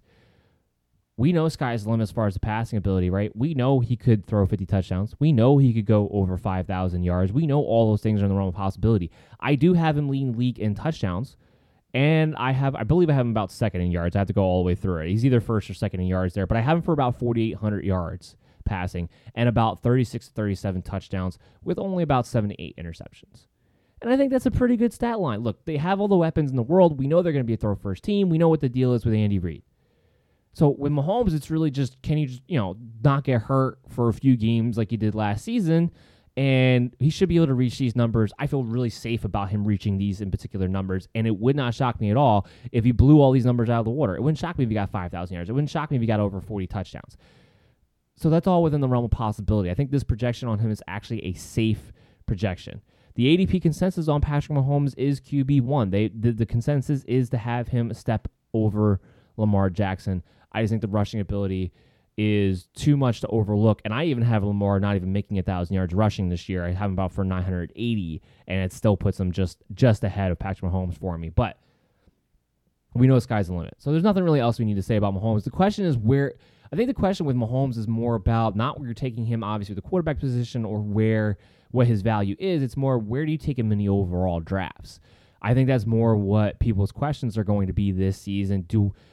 we know sky's the limit as far as the passing ability, right? We know he could throw 50 touchdowns. We know he could go over 5,000 yards. We know all those things are in the realm of possibility. I do have him leading the league in touchdowns, And I believe I have him about second in yards. I have to go all the way through it. He's either first or second in yards there, but I have him for about 4,800 yards passing and about 36 to 37 touchdowns with only about 7 to 8 interceptions. And I think that's a pretty good stat line. Look, they have all the weapons in the world. We know they're going to be a throw first team. We know what the deal is with Andy Reid. So with Mahomes, it's really just, can you just, not get hurt for a few games like he did last season? And he should be able to reach these numbers. I feel really safe about him reaching these in particular numbers. And it would not shock me at all if he blew all these numbers out of the water. It wouldn't shock me if he got 5,000 yards. It wouldn't shock me if he got over 40 touchdowns. So that's all within the realm of possibility. I think this projection on him is actually a safe projection. The ADP consensus on Patrick Mahomes is QB1. The consensus is to have him step over Lamar Jackson. I just think the rushing ability is too much to overlook. And I even have Lamar not even making 1,000 yards rushing this year. I have him about for 980, and it still puts him just ahead of Patrick Mahomes for me. But we know the sky's the limit. So there's nothing really else we need to say about Mahomes. The question is where... I think the question with Mahomes is more about not where you're taking him, obviously, the quarterback position or what his value is. It's more where do you take him in the overall drafts. I think that's more what people's questions are going to be this season.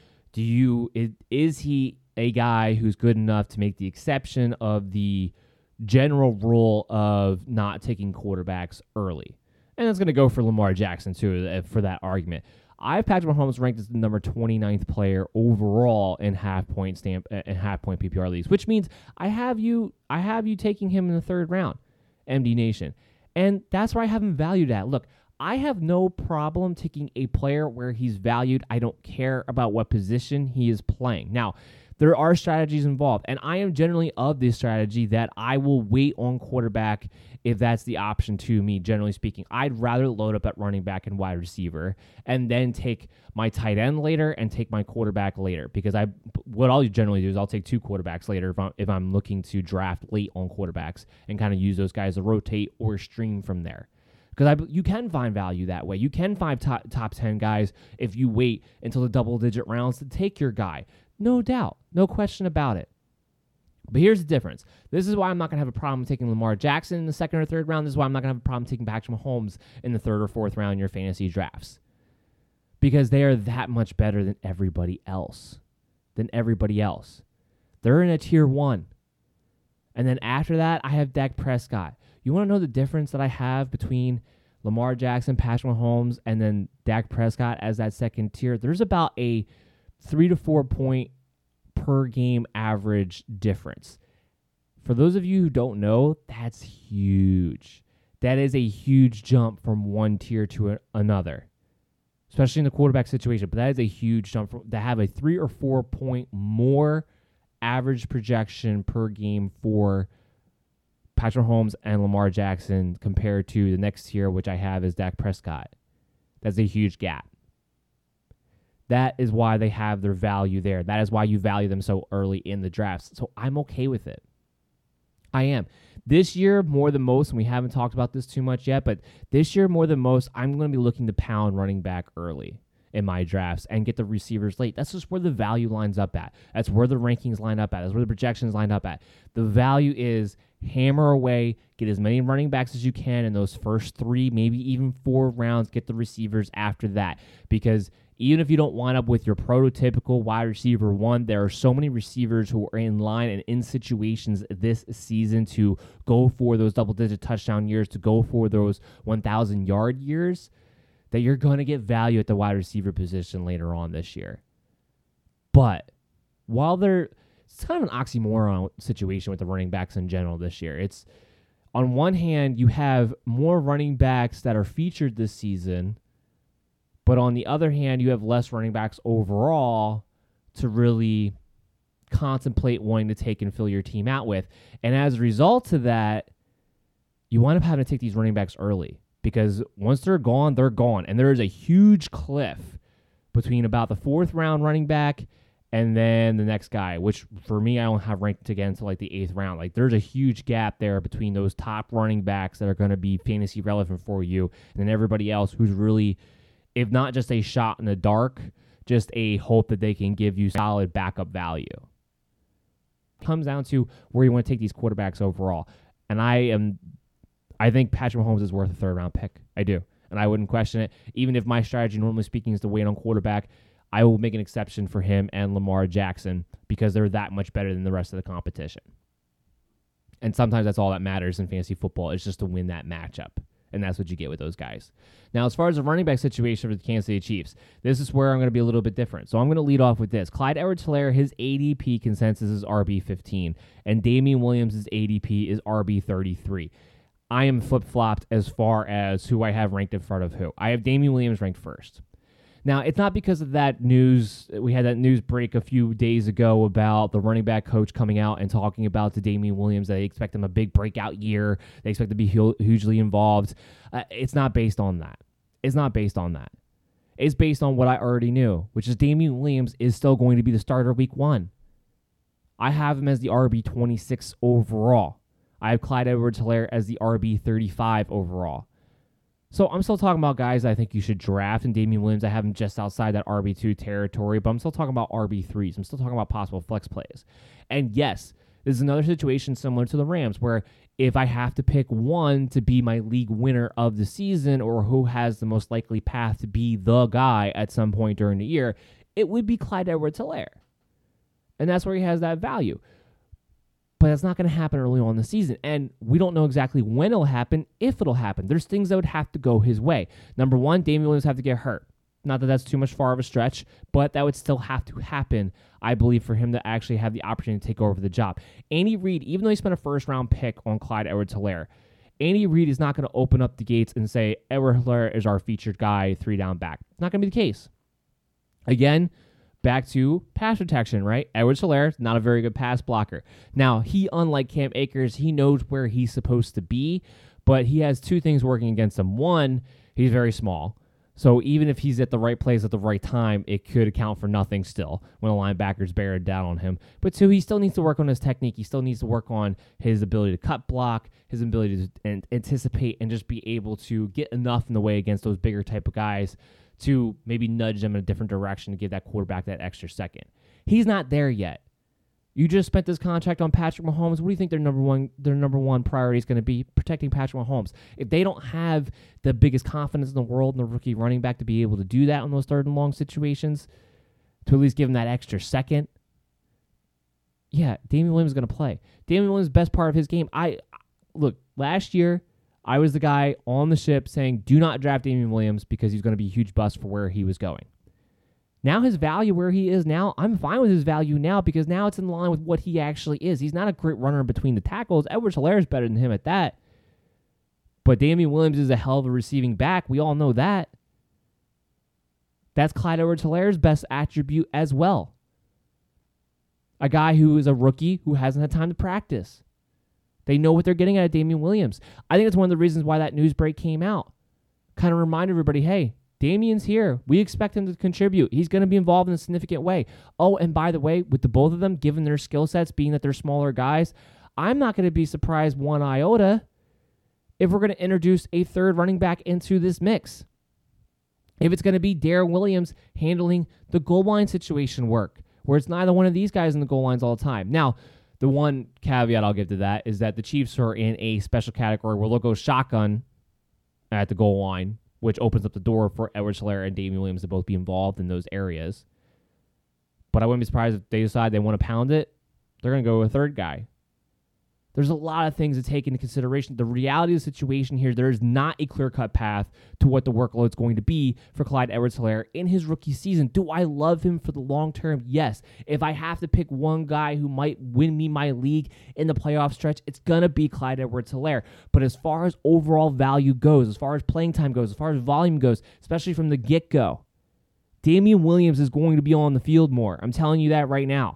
Is he a guy who's good enough to make the exception of the general rule of not taking quarterbacks early? And that's going to go for Lamar Jackson, too, for that argument. I have Patrick Mahomes ranked as the number 29th player overall in half-point PPR leagues, which means I have you taking him in the third round, MD Nation. And that's where I have him valued at. Look, I have no problem taking a player where he's valued. I don't care about what position he is playing. Now, there are strategies involved, and I am generally of this strategy that I will wait on quarterback if that's the option to me, generally speaking. I'd rather load up at running back and wide receiver and then take my tight end later and take my quarterback later, because what I'll generally do is I'll take two quarterbacks later if I'm looking to draft late on quarterbacks and kind of use those guys to rotate or stream from there. Because you can find value that way. You can find top 10 guys if you wait until the double-digit rounds to take your guy. No doubt. No question about it. But here's the difference. This is why I'm not going to have a problem taking Lamar Jackson in the second or third round. This is why I'm not going to have a problem taking Patrick Mahomes in the third or fourth round in your fantasy drafts. Because they are that much better than everybody else. They're in a tier 1. And then after that, I have Dak Prescott. You want to know the difference that I have between Lamar Jackson, Patrick Mahomes, and then Dak Prescott as that second tier? There's about a 3 to 4 point per game average difference. For those of you who don't know, that's huge. That is a huge jump from one tier to another, especially in the quarterback situation. But that is a huge jump to have a 3 or 4 point more average projection per game for Patrick Mahomes and Lamar Jackson compared to the next tier, which I have is Dak Prescott. That's a huge gap. That is why they have their value there. That is why you value them so early in the drafts. So I'm okay with it. I am. This year, more than most, and we haven't talked about this too much yet, but this year, more than most, I'm going to be looking to pound running back early in my drafts and get the receivers late. That's just where the value lines up at. That's where the rankings line up at. That's where the projections line up at. The value is hammer away, get as many running backs as you can in those first 3, maybe even 4 rounds, get the receivers after that. Because even if you don't wind up with your prototypical wide receiver 1, there are so many receivers who are in line and in situations this season to go for those double-digit touchdown years, to go for those 1,000-yard years, that you're going to get value at the wide receiver position later on this year. But while it's kind of an oxymoron situation with the running backs in general this year. It's, on one hand, you have more running backs that are featured this season, but on the other hand, you have less running backs overall to really contemplate wanting to take and fill your team out with. And as a result of that, you wind up having to take these running backs early, because once they're gone, they're gone. And there is a huge cliff between about the 4th round running back and then the next guy, which for me, I don't have ranked again until like the 8th round. Like, there's a huge gap there between those top running backs that are going to be fantasy relevant for you and then everybody else who's really, if not just a shot in the dark, just a hope that they can give you solid backup value. It comes down to where you want to take these quarterbacks overall. And I think Patrick Mahomes is worth a 3rd round pick. I do. and I wouldn't question it. Even if my strategy, normally speaking, is to wait on quarterback, I will make an exception for him and Lamar Jackson because they're that much better than the rest of the competition. And sometimes that's all that matters in fantasy football, is just to win that matchup. And that's what you get with those guys. Now, as far as the running back situation for the Kansas City Chiefs, this is where I'm going to be a little bit different. So I'm going to lead off with this. Clyde Edwards-Helaire, his ADP consensus is RB15, and Damian Williams' ADP is RB33. I am flip-flopped as far as who I have ranked in front of who. I have Damian Williams ranked first. Now, it's not because of that news. We had that news break a few days ago about the running back coach coming out and talking about to Damian Williams that they expect him a big breakout year. They expect to be hugely involved. It's not based on that. It's not based on that. It's based on what I already knew, which is Damian Williams is still going to be the starter week 1. I have him as the RB26 overall. I have Clyde Edwards-Helaire as the RB35 overall. So I'm still talking about guys I think you should draft, and Damian Williams, I have him just outside that RB2 territory, but I'm still talking about RB3s. I'm still talking about possible flex plays. And yes, this is another situation similar to the Rams, where if I have to pick one to be my league winner of the season, or who has the most likely path to be the guy at some point during the year, it would be Clyde Edwards-Helaire. And that's where he has that value. But that's not going to happen early on in the season. And we don't know exactly when it'll happen, if it'll happen. There's things that would have to go his way. Number one, Damian Williams have to get hurt. Not that that's too much far of a stretch, but that would still have to happen, I believe, for him to actually have the opportunity to take over the job. Andy Reid, even though he spent a first-round pick on Clyde Edwards-Helaire, Andy Reid is not going to open up the gates and say, Edwards-Helaire is our featured guy, 3-down back. It's not going to be the case. Again, back to pass protection, right? Edwards-Helaire is not a very good pass blocker. Now, he, unlike Cam Akers, he knows where he's supposed to be, but he has two things working against him. One, he's very small. So even if he's at the right place at the right time, it could account for nothing still when a linebacker's bearing down on him. But two, he still needs to work on his technique. He still needs to work on his ability to cut block, his ability to anticipate, and just be able to get enough in the way against those bigger type of guys to maybe nudge them in a different direction to give that quarterback that extra second. He's not there yet. You just spent this contract on Patrick Mahomes. What do you think their number one priority is going to be? Protecting Patrick Mahomes. If they don't have the biggest confidence in the world in the rookie running back to be able to do that in those third and long situations, to at least give him that extra second, yeah, Damian Williams is going to play. Damian Williams' best part of his game. Look, last year, I was the guy on the ship saying, do not draft Damian Williams because he's going to be a huge bust for where he was going. Now his value where he is now, I'm fine with his value now because now it's in line with what he actually is. He's not a great runner between the tackles. Edwards-Helaire is better than him at that. But Damian Williams is a hell of a receiving back. We all know that. That's Clyde Edwards-Helaire's best attribute as well. A guy who is a rookie who hasn't had time to practice. They know what they're getting out of Damian Williams. I think that's one of the reasons why that news break came out. Kind of remind everybody, hey, Damian's here. We expect him to contribute. He's going to be involved in a significant way. Oh, and by the way, with the both of them, given their skill sets, being that they're smaller guys, I'm not going to be surprised one iota if we're going to introduce a third running back into this mix. If it's going to be Darren Williams handling the goal line situation work, where it's neither one of these guys in the goal lines all the time. Now, the one caveat I'll give to that is that the Chiefs are in a special category where they'll go shotgun at the goal line, which opens up the door for Edwards-Helaire and Damian Williams to both be involved in those areas. But I wouldn't be surprised if they decide they want to pound it. They're going to go with a third guy. There's a lot of things to take into consideration. The reality of the situation here, there is not a clear-cut path to what the workload is going to be for Clyde Edwards-Helaire in his rookie season. Do I love him for the long term? Yes. If I have to pick one guy who might win me my league in the playoff stretch, it's going to be Clyde Edwards-Helaire. But as far as overall value goes, as far as playing time goes, as far as volume goes, especially from the get-go, Damian Williams is going to be on the field more. I'm telling you that right now.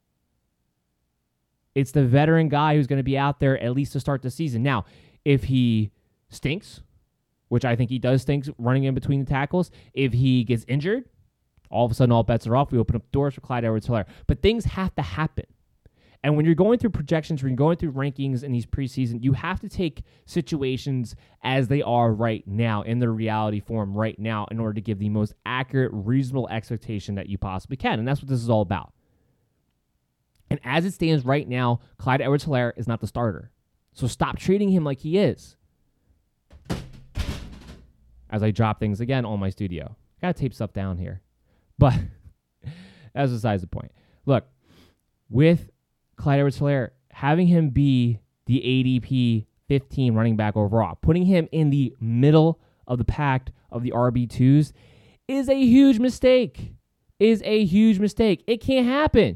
It's the veteran guy who's going to be out there at least to start the season. Now, if he stinks, which I think he does stink running in between the tackles, if he gets injured, all of a sudden all bets are off. We open up doors for Clyde Edwards-Helaire. But things have to happen. And when you're going through projections, when you're going through rankings in these preseason, you have to take situations as they are right now, in their reality form right now, in order to give the most accurate, reasonable expectation that you possibly can. And that's what this is all about. And as it stands right now, Clyde Edwards-Helaire is not the starter. So stop treating him like he is. as I drop things again on my studio. Got to tape stuff down here. But that's besides the point. Look, with Clyde Edwards-Helaire, having him be the ADP 15 running back overall, putting him in the middle of the pack of the RB2s is a huge mistake. It can't happen.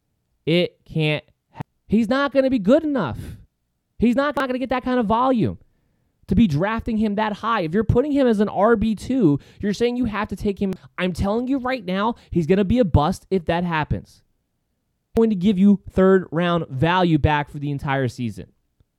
He's not going to be good enough. He's not going to get that kind of volume to be drafting him that high. If you're putting him as an RB2, you're saying you have to take him. I'm telling you right now, he's going to be a bust if that happens. I'm going to give you third round value back for the entire season.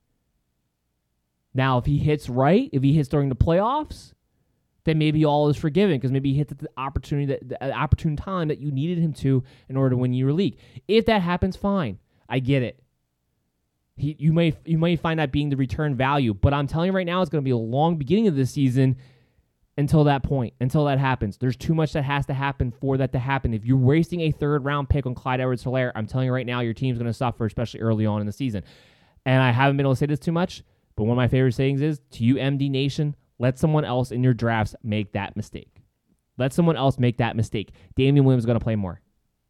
Now, if he hits right, if he hits during the playoffs, then maybe all is forgiven because maybe he hit the opportune time that you needed him to in order to win your league. If that happens, fine. I get it. You may find that being the return value, but I'm telling you right now, it's going to be a long beginning of this season until that point, until that happens. There's too much that has to happen for that to happen. If you're wasting a third round pick on Clyde Edwards-Helaire, I'm telling you right now, your team's going to suffer, especially early on in the season. And I haven't been able to say this too much, but one of my favorite sayings is, to you, MD Nation, let someone else in your drafts make that mistake. Let someone else make that mistake. Damian Williams is going to play more.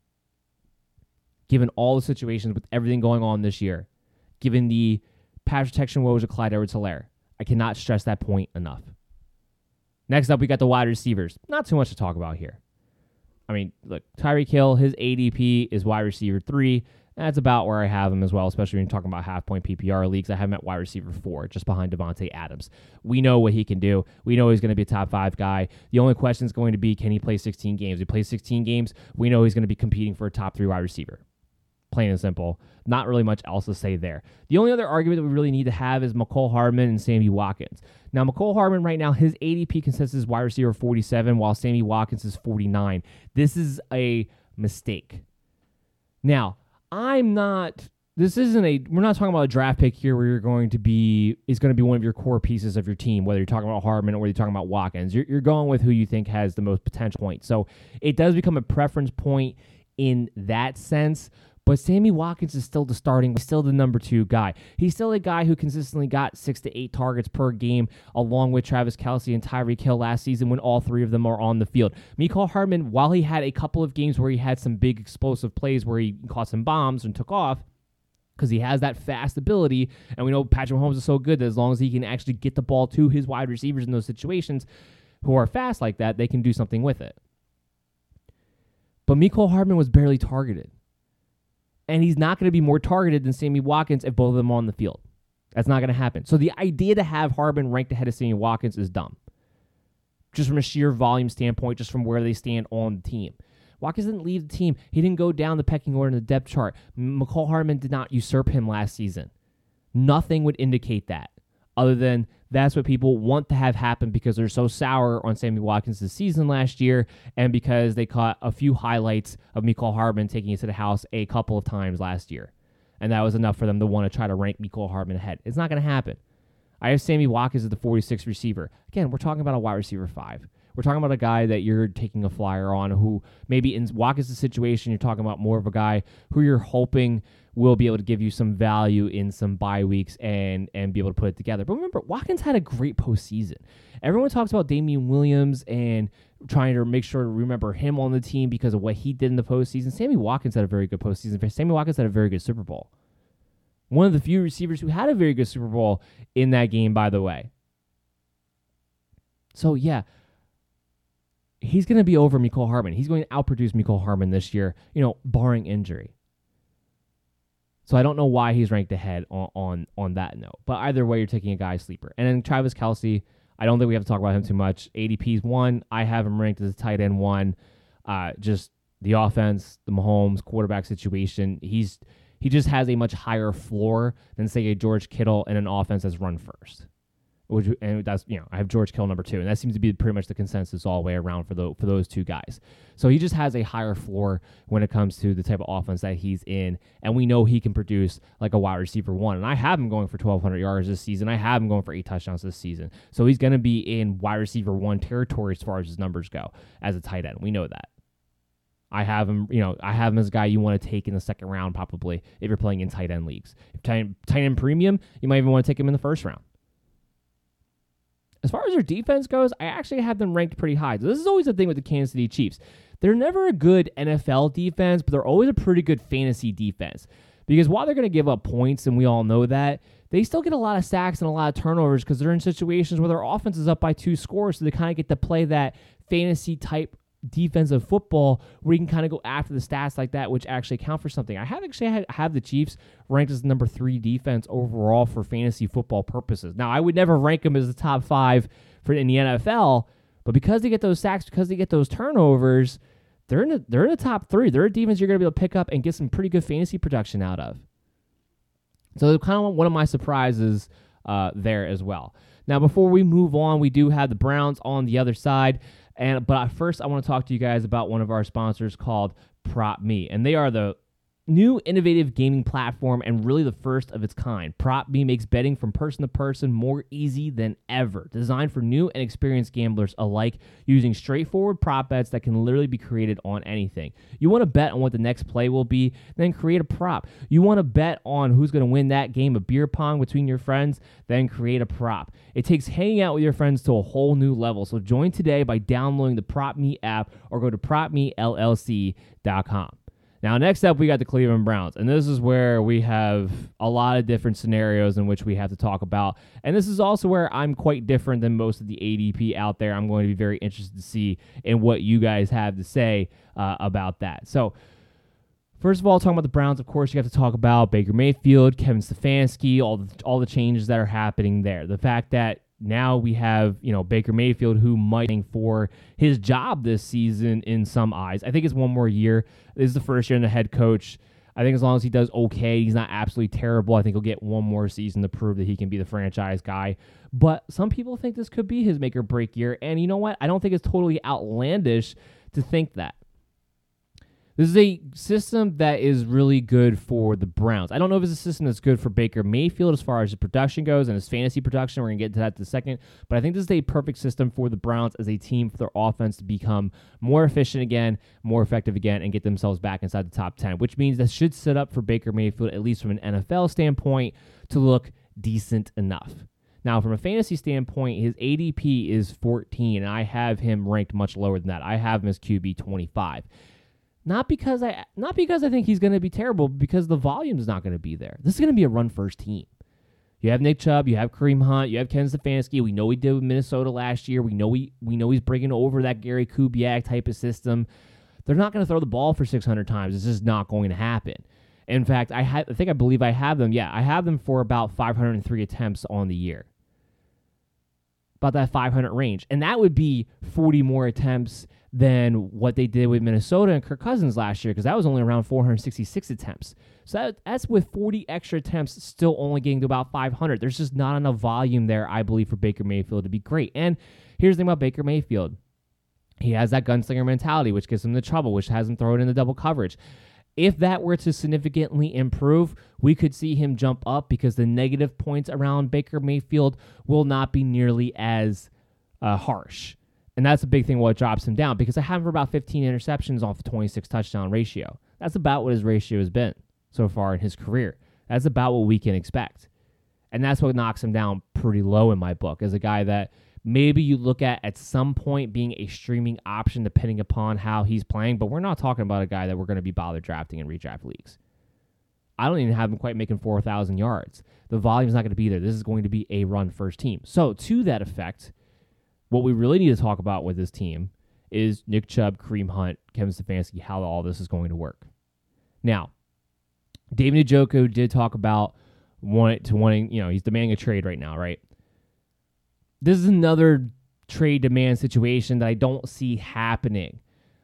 Given all the situations with everything going on this year, given the pass protection woes of Clyde Edwards-Helaire, I cannot stress that point enough. Next up, we got the wide receivers. Not too much to talk about here. I mean, look, Tyreek Hill, his ADP is wide receiver 3. That's about where I have him as well, especially when you're talking about half-point PPR leagues. I have him at wide receiver 4, just behind Devontae Adams. We know what he can do. We know he's going to be a top 5 guy. The only question is going to be, can he play 16 games? If he plays 16 games, we know he's going to be competing for a top 3 wide receiver. Plain and simple. Not really much else to say there. The only other argument that we really need to have is Mecole Hardman and Sammy Watkins. Now, Mecole Hardman right now, his ADP consists as wide receiver 47, while Sammy Watkins is 49. This is a mistake. Now, we're not talking about a draft pick here where is going to be one of your core pieces of your team, whether you're talking about Hardman or whether you're talking about Watkins. You're going with who you think has the most potential point. So it does become a preference point in that sense. But Sammy Watkins is still the number 2 guy. He's still a guy who consistently got 6 to 8 targets per game, along with Travis Kelce and Tyreek Hill last season when all 3 of them are on the field. Mecole Hardman, while he had a couple of games where he had some big explosive plays where he caught some bombs and took off, because he has that fast ability, and we know Patrick Mahomes is so good that as long as he can actually get the ball to his wide receivers in those situations who are fast like that, they can do something with it. But Mecole Hardman was barely targeted. And he's not going to be more targeted than Sammy Watkins if both of them are on the field. That's not going to happen. So the idea to have Hardman ranked ahead of Sammy Watkins is dumb. Just from a sheer volume standpoint, just from where they stand on the team. Watkins didn't leave the team. He didn't go down the pecking order in the depth chart. Mecole Hardman did not usurp him last season. Nothing would indicate that, other than that's what people want to have happen because they're so sour on Sammy Watkins this season last year, and because they caught a few highlights of Mecole Hardman taking it to the house a couple of times last year. And that was enough for them to want to try to rank Mecole Hardman ahead. It's not going to happen. I have Sammy Watkins as the 46th receiver. Again, we're talking about a wide receiver 5. We're talking about a guy that you're taking a flyer on who maybe in Watkins' situation, you're talking about more of a guy who you're hoping will be able to give you some value in some bye weeks and be able to put it together. But remember, Watkins had a great postseason. Everyone talks about Damian Williams and trying to make sure to remember him on the team because of what he did in the postseason. Sammy Watkins had a very good postseason. Sammy Watkins had a very good Super Bowl. One of the few receivers who had a very good Super Bowl in that game, by the way. So, yeah, he's going to be over Mecole Hardman. He's going to outproduce Mecole Hardman this year, barring injury. So I don't know why he's ranked ahead on that note. But either way, you're taking a guy sleeper. And then Travis Kelce, I don't think we have to talk about him too much. ADP's 1. I have him ranked as a tight end 1. Just the offense, the Mahomes quarterback situation. He just has a much higher floor than, say, a George Kittle and an offense that's run first. And that's, I have George Kittle number 2, and that seems to be pretty much the consensus all the way around for those two guys. So he just has a higher floor when it comes to the type of offense that he's in, and we know he can produce like a wide receiver 1. And I have him going for 1,200 yards this season. I have him going for 8 touchdowns this season. So he's going to be in wide receiver 1 territory as far as his numbers go as a tight end. We know that. I have him, I have him as a guy you want to take in the second round probably if you're playing in tight end leagues. If tight end premium, you might even want to take him in the first round. as far as their defense goes, I actually have them ranked pretty high. So this is always the thing with the Kansas City Chiefs. They're never a good NFL defense, but they're always a pretty good fantasy defense. Because while they're going to give up points, and we all know that, they still get a lot of sacks and a lot of turnovers because they're in situations where their offense is up by 2 scores, so they kind of get to play that fantasy-type defensive football where you can kind of go after the stats like that, which actually count for something. I have the Chiefs ranked as the number 3 defense overall for fantasy football purposes. Now, I would never rank them as the top 5 in the NFL, but because they get those sacks, because they get those turnovers, they're in the top 3. They're a defense you're going to be able to pick up and get some pretty good fantasy production out of. So they're kind of one of my surprises there as well. Now, before we move on, we do have the Browns on the other side. But first, I want to talk to you guys about one of our sponsors called Prop Me. And they are the new innovative gaming platform and really the first of its kind. Prop Me makes betting from person to person more easy than ever. Designed for new and experienced gamblers alike, using straightforward prop bets that can literally be created on anything. You want to bet on what the next play will be, then create a prop. You want to bet on who's going to win that game of beer pong between your friends, then create a prop. It takes hanging out with your friends to a whole new level. So join today by downloading the Prop Me app or go to propmellc.com. Now, next up, we got the Cleveland Browns, and this is where we have a lot of different scenarios in which we have to talk about, and this is also where I'm quite different than most of the ADP out there. I'm going to be very interested to see in what you guys have to say about that. So, first of all, talking about the Browns, of course, you have to talk about Baker Mayfield, Kevin Stefanski, all the changes that are happening there. The fact that now we have, Baker Mayfield, who might be for his job this season in some eyes. I think it's one more year. This is the first year in the head coach. I think as long as he does okay, he's not absolutely terrible. I think he'll get one more season to prove that he can be the franchise guy. But some people think this could be his make or break year. And you know what? I don't think it's totally outlandish to think that. This is a system that is really good for the Browns. I don't know if it's a system that's good for Baker Mayfield as far as his production goes and his fantasy production. We're going to get to that in a second. But I think this is a perfect system for the Browns as a team for their offense to become more efficient again, more effective again, and get themselves back inside the top 10, which means that should set up for Baker Mayfield, at least from an NFL standpoint, to look decent enough. Now, from a fantasy standpoint, his ADP is 14, and I have him ranked much lower than that. I have him as QB 25. Not because I think he's going to be terrible, but because the volume is not going to be there. This is going to be a run-first team. You have Nick Chubb, you have Kareem Hunt, you have Ken Stefanski. We know he did with Minnesota last year. We know he's bringing over that Gary Kubiak type of system. They're not going to throw the ball for 600 times. This is not going to happen. In fact, I believe I have them. Yeah, I have them for about 503 attempts on the year. About that 500 range. And that would be 40 more attempts than what they did with Minnesota and Kirk Cousins last year, because that was only around 466 attempts. So that's with 40 extra attempts still only getting to about 500. There's just not enough volume there, I believe, for Baker Mayfield to be great. And here's the thing about Baker Mayfield. He has that gunslinger mentality, which gets him into trouble, which has him thrown into double coverage. If that were to significantly improve, we could see him jump up because the negative points around Baker Mayfield will not be nearly as harsh. And that's a big thing what drops him down, because I have him for about 15 interceptions off a 26 touchdown ratio. That's about what his ratio has been so far in his career. That's about what we can expect. And that's what knocks him down pretty low in my book, as a guy that maybe you look at some point being a streaming option depending upon how he's playing, but we're not talking about a guy that we're going to be bothered drafting in redraft leagues. I don't even have him quite making 4,000 yards. The volume's not going to be there. This is going to be a run-first team. So to that effect, what we really need to talk about with this team is Nick Chubb, Kareem Hunt, Kevin Stefanski, how all this is going to work. Now, David Njoku did talk about wanting, he's demanding a trade right now, right? This is another trade demand situation that I don't see happening.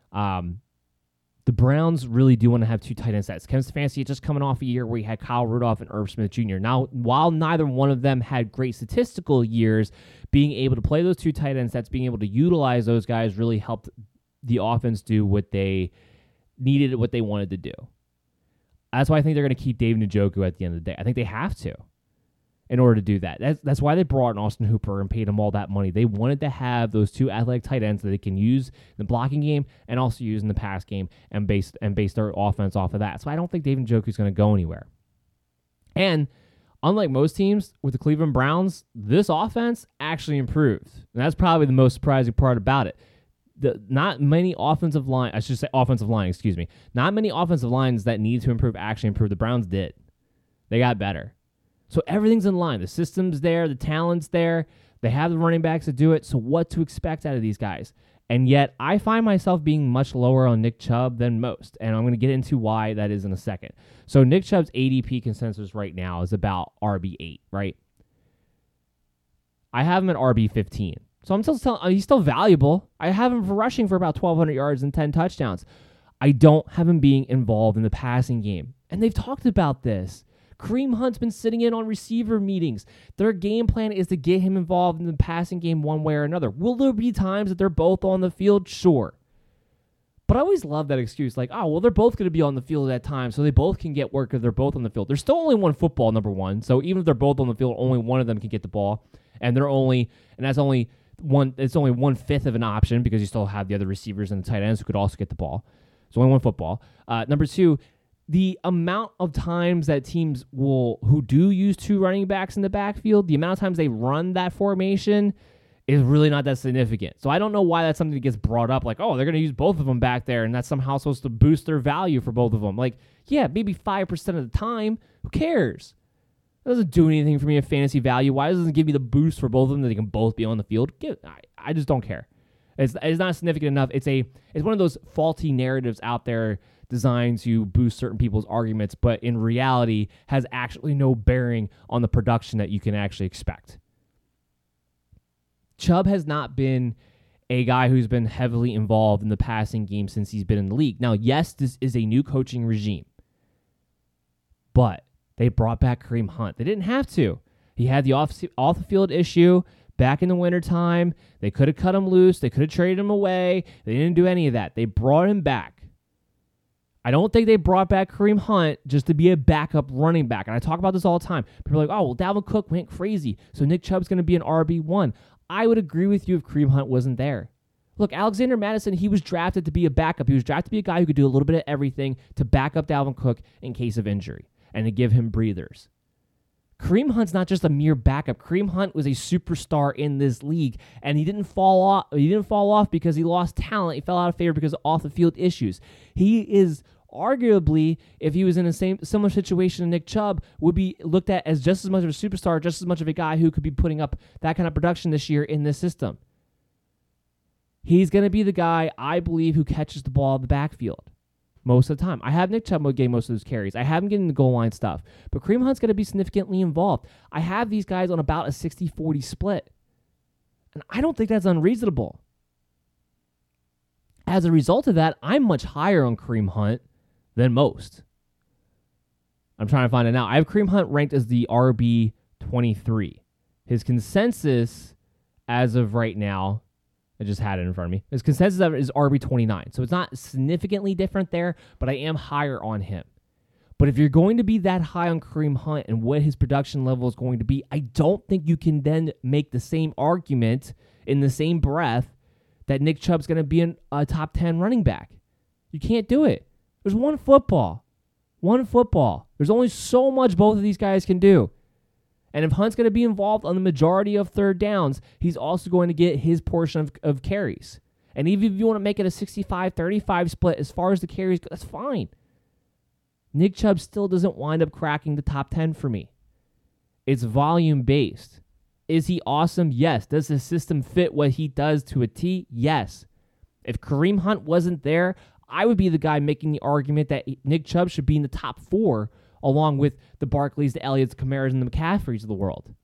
The Browns really do want to have 2 tight end sets. Kevin Stefanski is just coming off a year where he had Kyle Rudolph and Irv Smith Jr. Now, while neither one of them had great statistical years, being able to play those 2 tight end sets, being able to utilize those guys really helped the offense do what they needed, what they wanted to do. That's why I think they're going to keep David Njoku at the end of the day. I think they have to in order to do that. That's why they brought in Austin Hooper and paid him all that money. They wanted to have those 2 athletic tight ends that they can use in the blocking game and also use in the pass game and base their offense off of that. So I don't think David Njoku is going to go anywhere. And Unlike most teams with the Cleveland Browns, this offense actually improved. And that's probably the most surprising part about it. Not many offensive lines that need to improve actually improved. The Browns did. They got better. So everything's in line. The system's there. The talent's there. They have the running backs to do it. So what to expect out of these guys? And yet I find myself being much lower on Nick Chubb than most. And I'm going to get into why that is in a second. So Nick Chubb's ADP consensus right now is about RB8, right? I have him at RB15. So I'm still telling he's still valuable. I have him for rushing for about 1,200 yards and 10 touchdowns. I don't have him being involved in the passing game. And they've talked about this. Kareem Hunt's been sitting in on receiver meetings. Their game plan is to get him involved in the passing game one way or another. Will there be times that they're both on the field? Sure. But I always love that excuse, like, oh, well, they're both going to be on the field at that time, so they both can get work if they're both on the field. There's still only one football, number one. So even if they're both on the field, only one of them can get the ball. And that's only it's only 1/5 of an option because you still have the other receivers and the tight ends who could also get the ball. It's only one football. Number two, the amount of times that teams who do use two running backs in the backfield, the amount of times they run that formation is really not that significant. So I don't know why that's something that gets brought up, like, oh, they're going to use both of them back there, and that's somehow supposed to boost their value for both of them. Like, yeah, maybe 5% of the time. Who cares? It doesn't do anything for me at fantasy value. Why doesn't it give me the boost for both of them that they can both be on the field? I just don't care. It's not significant enough. It's one of those faulty narratives out there designed to boost certain people's arguments, but in reality has actually no bearing on the production that you can actually expect. Chubb has not been a guy who's been heavily involved in the passing game since he's been in the league. Now, yes, this is a new coaching regime, but they brought back Kareem Hunt. They didn't have to. He had the off-the-field issue back in the wintertime. They could have cut him loose. They could have traded him away. They didn't do any of that. They brought him back. I don't think they brought back Kareem Hunt just to be a backup running back. And I talk about this all the time. People are like, oh, well, Dalvin Cook went crazy, so Nick Chubb's going to be an RB1. I would agree with you if Kareem Hunt wasn't there. Look, Alexander Mattison, he was drafted to be a backup. He was drafted to be a guy who could do a little bit of everything to back up Dalvin Cook in case of injury and to give him breathers. Kareem Hunt's not just a mere backup. Kareem Hunt was a superstar in this league, and he didn't fall off. He didn't fall off because he lost talent. He fell out of favor because of off-the-field issues. He is arguably, if he was in a similar situation to Nick Chubb, would be looked at as just as much of a superstar, just as much of a guy who could be putting up that kind of production this year in this system. He's going to be the guy, I believe, who catches the ball in the backfield most of the time. I have Nick Chubb getting most of those carries. I have him getting the goal line stuff. But Kareem Hunt's going to be significantly involved. I have these guys on about a 60-40 split. And I don't think that's unreasonable. As a result of that, I'm much higher on Kareem Hunt than most. I'm trying to find it now. I have Kareem Hunt ranked as the RB23. His consensus as of right now, I just had it in front of me. His consensus is RB29. So it's not significantly different there, but I am higher on him. But if you're going to be that high on Kareem Hunt and what his production level is going to be, I don't think you can then make the same argument in the same breath that Nick Chubb's going to be a top 10 running back. You can't do it. There's one football. There's only so much both of these guys can do. And if Hunt's going to be involved on the majority of third downs, he's also going to get his portion of carries. And even if you want to make it a 65-35 split as far as the carries go, that's fine. Nick Chubb still doesn't wind up cracking the top 10 for me. It's volume-based. Is he awesome? Yes. Does the system fit what he does to a T? Yes. If Kareem Hunt wasn't there, I would be the guy making the argument that Nick Chubb should be in the top 4 along with the Barkleys, the Elliott's, Kamaras, and the McCaffreys of the world.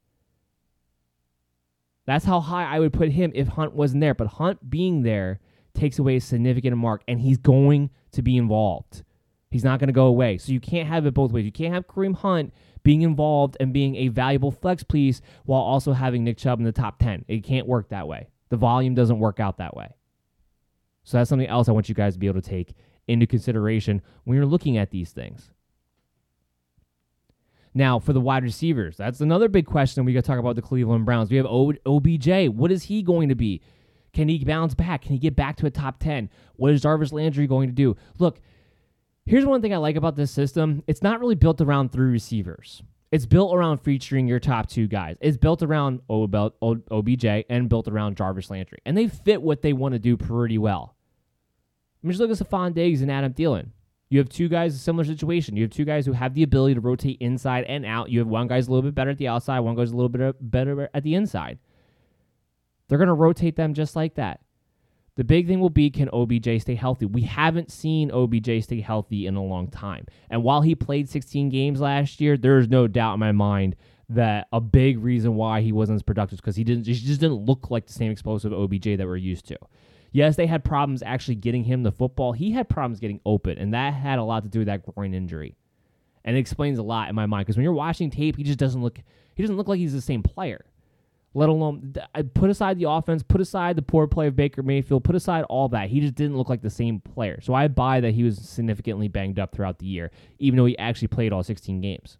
That's how high I would put him if Hunt wasn't there. But Hunt being there takes away a significant mark, and he's going to be involved. He's not going to go away. So you can't have it both ways. You can't have Kareem Hunt being involved and being a valuable flex piece while also having Nick Chubb in the top 10. It can't work that way. The volume doesn't work out that way. So that's something else I want you guys to be able to take into consideration when you're looking at these things. Now, for the wide receivers, that's another big question we got to talk about the Cleveland Browns. We have OBJ. What is he going to be? Can he bounce back? Can he get back to a top 10? What is Jarvis Landry going to do? Look, here's one thing I like about this system. It's not really built around 3 receivers. It's built around featuring your top two guys. It's built around OBJ and built around Jarvis Landry. And they fit what they want to do pretty well. I mean, just look at Stephon Diggs and Adam Thielen. You have two guys in a similar situation. You have two guys who have the ability to rotate inside and out. You have one guy's a little bit better at the outside, one guy's a little bit better at the inside. They're going to rotate them just like that. The big thing will be, can OBJ stay healthy? We haven't seen OBJ stay healthy in a long time. And while he played 16 games last year, there's no doubt in my mind that a big reason why he wasn't as productive is because he just didn't look like the same explosive OBJ that we're used to. Yes, they had problems actually getting him the football. He had problems getting open, and that had a lot to do with that groin injury. And it explains a lot in my mind, because when you're watching tape, he doesn't look like he's the same player. Let alone, put aside the offense, put aside the poor play of Baker Mayfield, put aside all that. He just didn't look like the same player. So I buy that he was significantly banged up throughout the year, even though he actually played all 16 games.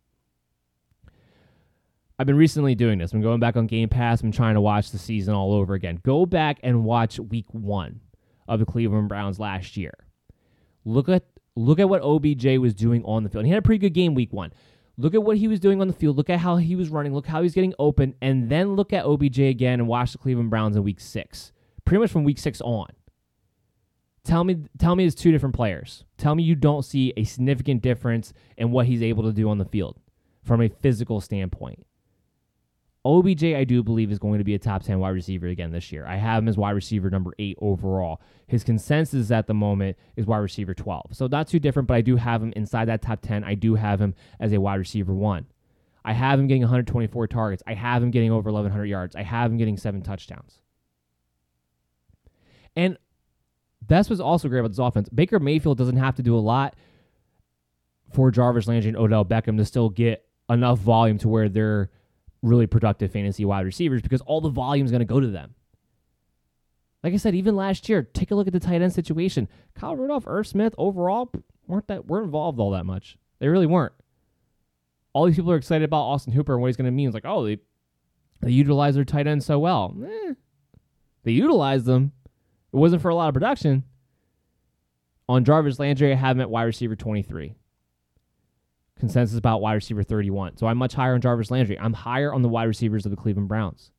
I've been recently doing this. I'm going back on Game Pass. I'm trying to watch the season all over again. Go back and watch Week 1 of the Cleveland Browns last year. Look at what OBJ was doing on the field. He had a pretty good game Week 1. Look at what he was doing on the field. Look at how he was running. Look how he's getting open. And then look at OBJ again and watch the Cleveland Browns in Week 6. Pretty much from Week 6 on. Tell me it's two different players. Tell me you don't see a significant difference in what he's able to do on the field from a physical standpoint. OBJ, I do believe, is going to be a top 10 wide receiver again this year. I have him as wide receiver number 8 overall. His consensus at the moment is wide receiver 12. So not too different, but I do have him inside that top 10. I do have him as a wide receiver 1. I have him getting 124 targets. I have him getting over 1,100 yards. I have him getting 7 touchdowns. And that's what's also great about this offense. Baker Mayfield doesn't have to do a lot for Jarvis Landry and Odell Beckham to still get enough volume to where they're really productive fantasy wide receivers, because all the volume is going to go to them. Like I said, even last year, take a look at the tight end situation. Kyle Rudolph, Irv Smith, overall, weren't involved all that much. They really weren't. All these people are excited about Austin Hooper and what he's going to mean. It's like, oh, they utilize their tight ends so well. They utilized them. It wasn't for a lot of production. On Jarvis Landry, I have him at wide receiver 23. Consensus about wide receiver 31. So I'm much higher on Jarvis Landry. I'm higher on the wide receivers of the Cleveland Browns.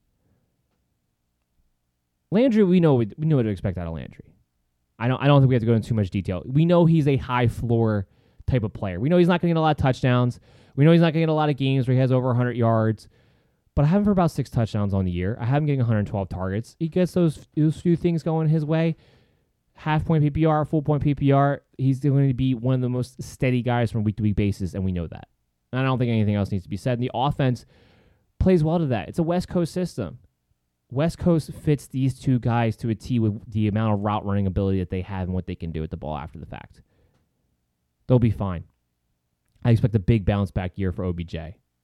Landry, we know what to expect out of Landry. I don't think we have to go into too much detail. We know he's a high floor type of player. We know he's not going to get a lot of touchdowns. We know he's not going to get a lot of games where he has over 100 yards. But I have him for about 6 touchdowns on the year. I have him getting 112 targets. He gets those few things going his way. Half-point PPR, full-point PPR, he's going to be one of the most steady guys from week-to-week basis, and we know that. And I don't think anything else needs to be said. And the offense plays well to that. It's a West Coast system. West Coast fits these two guys to a T with the amount of route running ability that they have and what they can do with the ball after the fact. They'll be fine. I expect a big bounce-back year for OBJ.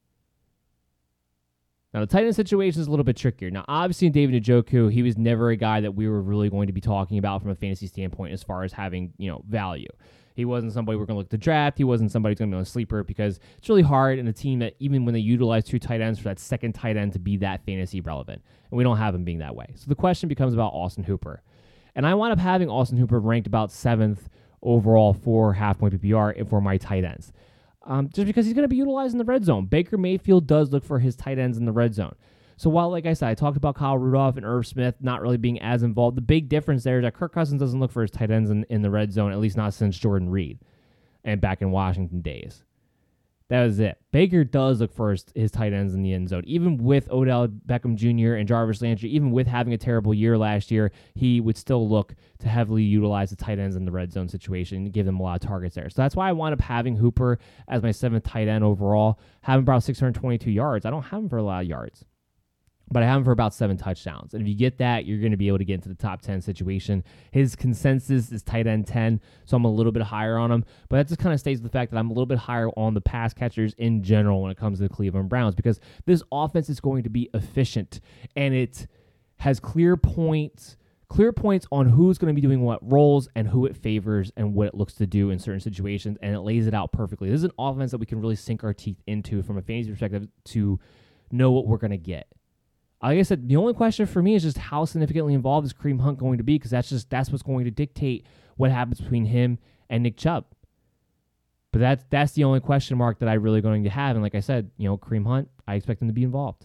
Now, the tight end situation is a little bit trickier. Now, obviously, David Njoku, he was never a guy that we were really going to be talking about from a fantasy standpoint as far as having, value. He wasn't somebody we're going to look to draft. He wasn't somebody who's going to be on a sleeper, because it's really hard in a team that even when they utilize 2 tight ends for that second tight end to be that fantasy relevant. And we don't have him being that way. So the question becomes about Austin Hooper. And I wound up having Austin Hooper ranked about 7th overall for half-point PPR for my tight ends. Just because he's going to be utilized in the red zone. Baker Mayfield does look for his tight ends in the red zone. So while, like I said, I talked about Kyle Rudolph and Irv Smith not really being as involved, the big difference there is that Kirk Cousins doesn't look for his tight ends in the red zone, at least not since Jordan Reed and back in Washington days. That was it. Baker does look for his tight ends in the end zone. Even with Odell Beckham Jr. and Jarvis Landry, even with having a terrible year last year, he would still look to heavily utilize the tight ends in the red zone situation and give them a lot of targets there. So that's why I wound up having Hooper as my 7th tight end overall, having about 622 yards. I don't have him for a lot of yards, but I have him for about 7 touchdowns. And if you get that, you're going to be able to get into the top 10 situation. His consensus is tight end 10, so I'm a little bit higher on him. But that just kind of states the fact that I'm a little bit higher on the pass catchers in general when it comes to the Cleveland Browns, because this offense is going to be efficient, and it has clear points on who's going to be doing what roles and who it favors and what it looks to do in certain situations, and it lays it out perfectly. This is an offense that we can really sink our teeth into from a fantasy perspective to know what we're going to get. Like I said, the only question for me is just how significantly involved is Kareem Hunt going to be, because that's what's going to dictate what happens between him and Nick Chubb. But that's the only question mark that I'm really going to have. And like I said, Kareem Hunt, I expect him to be involved.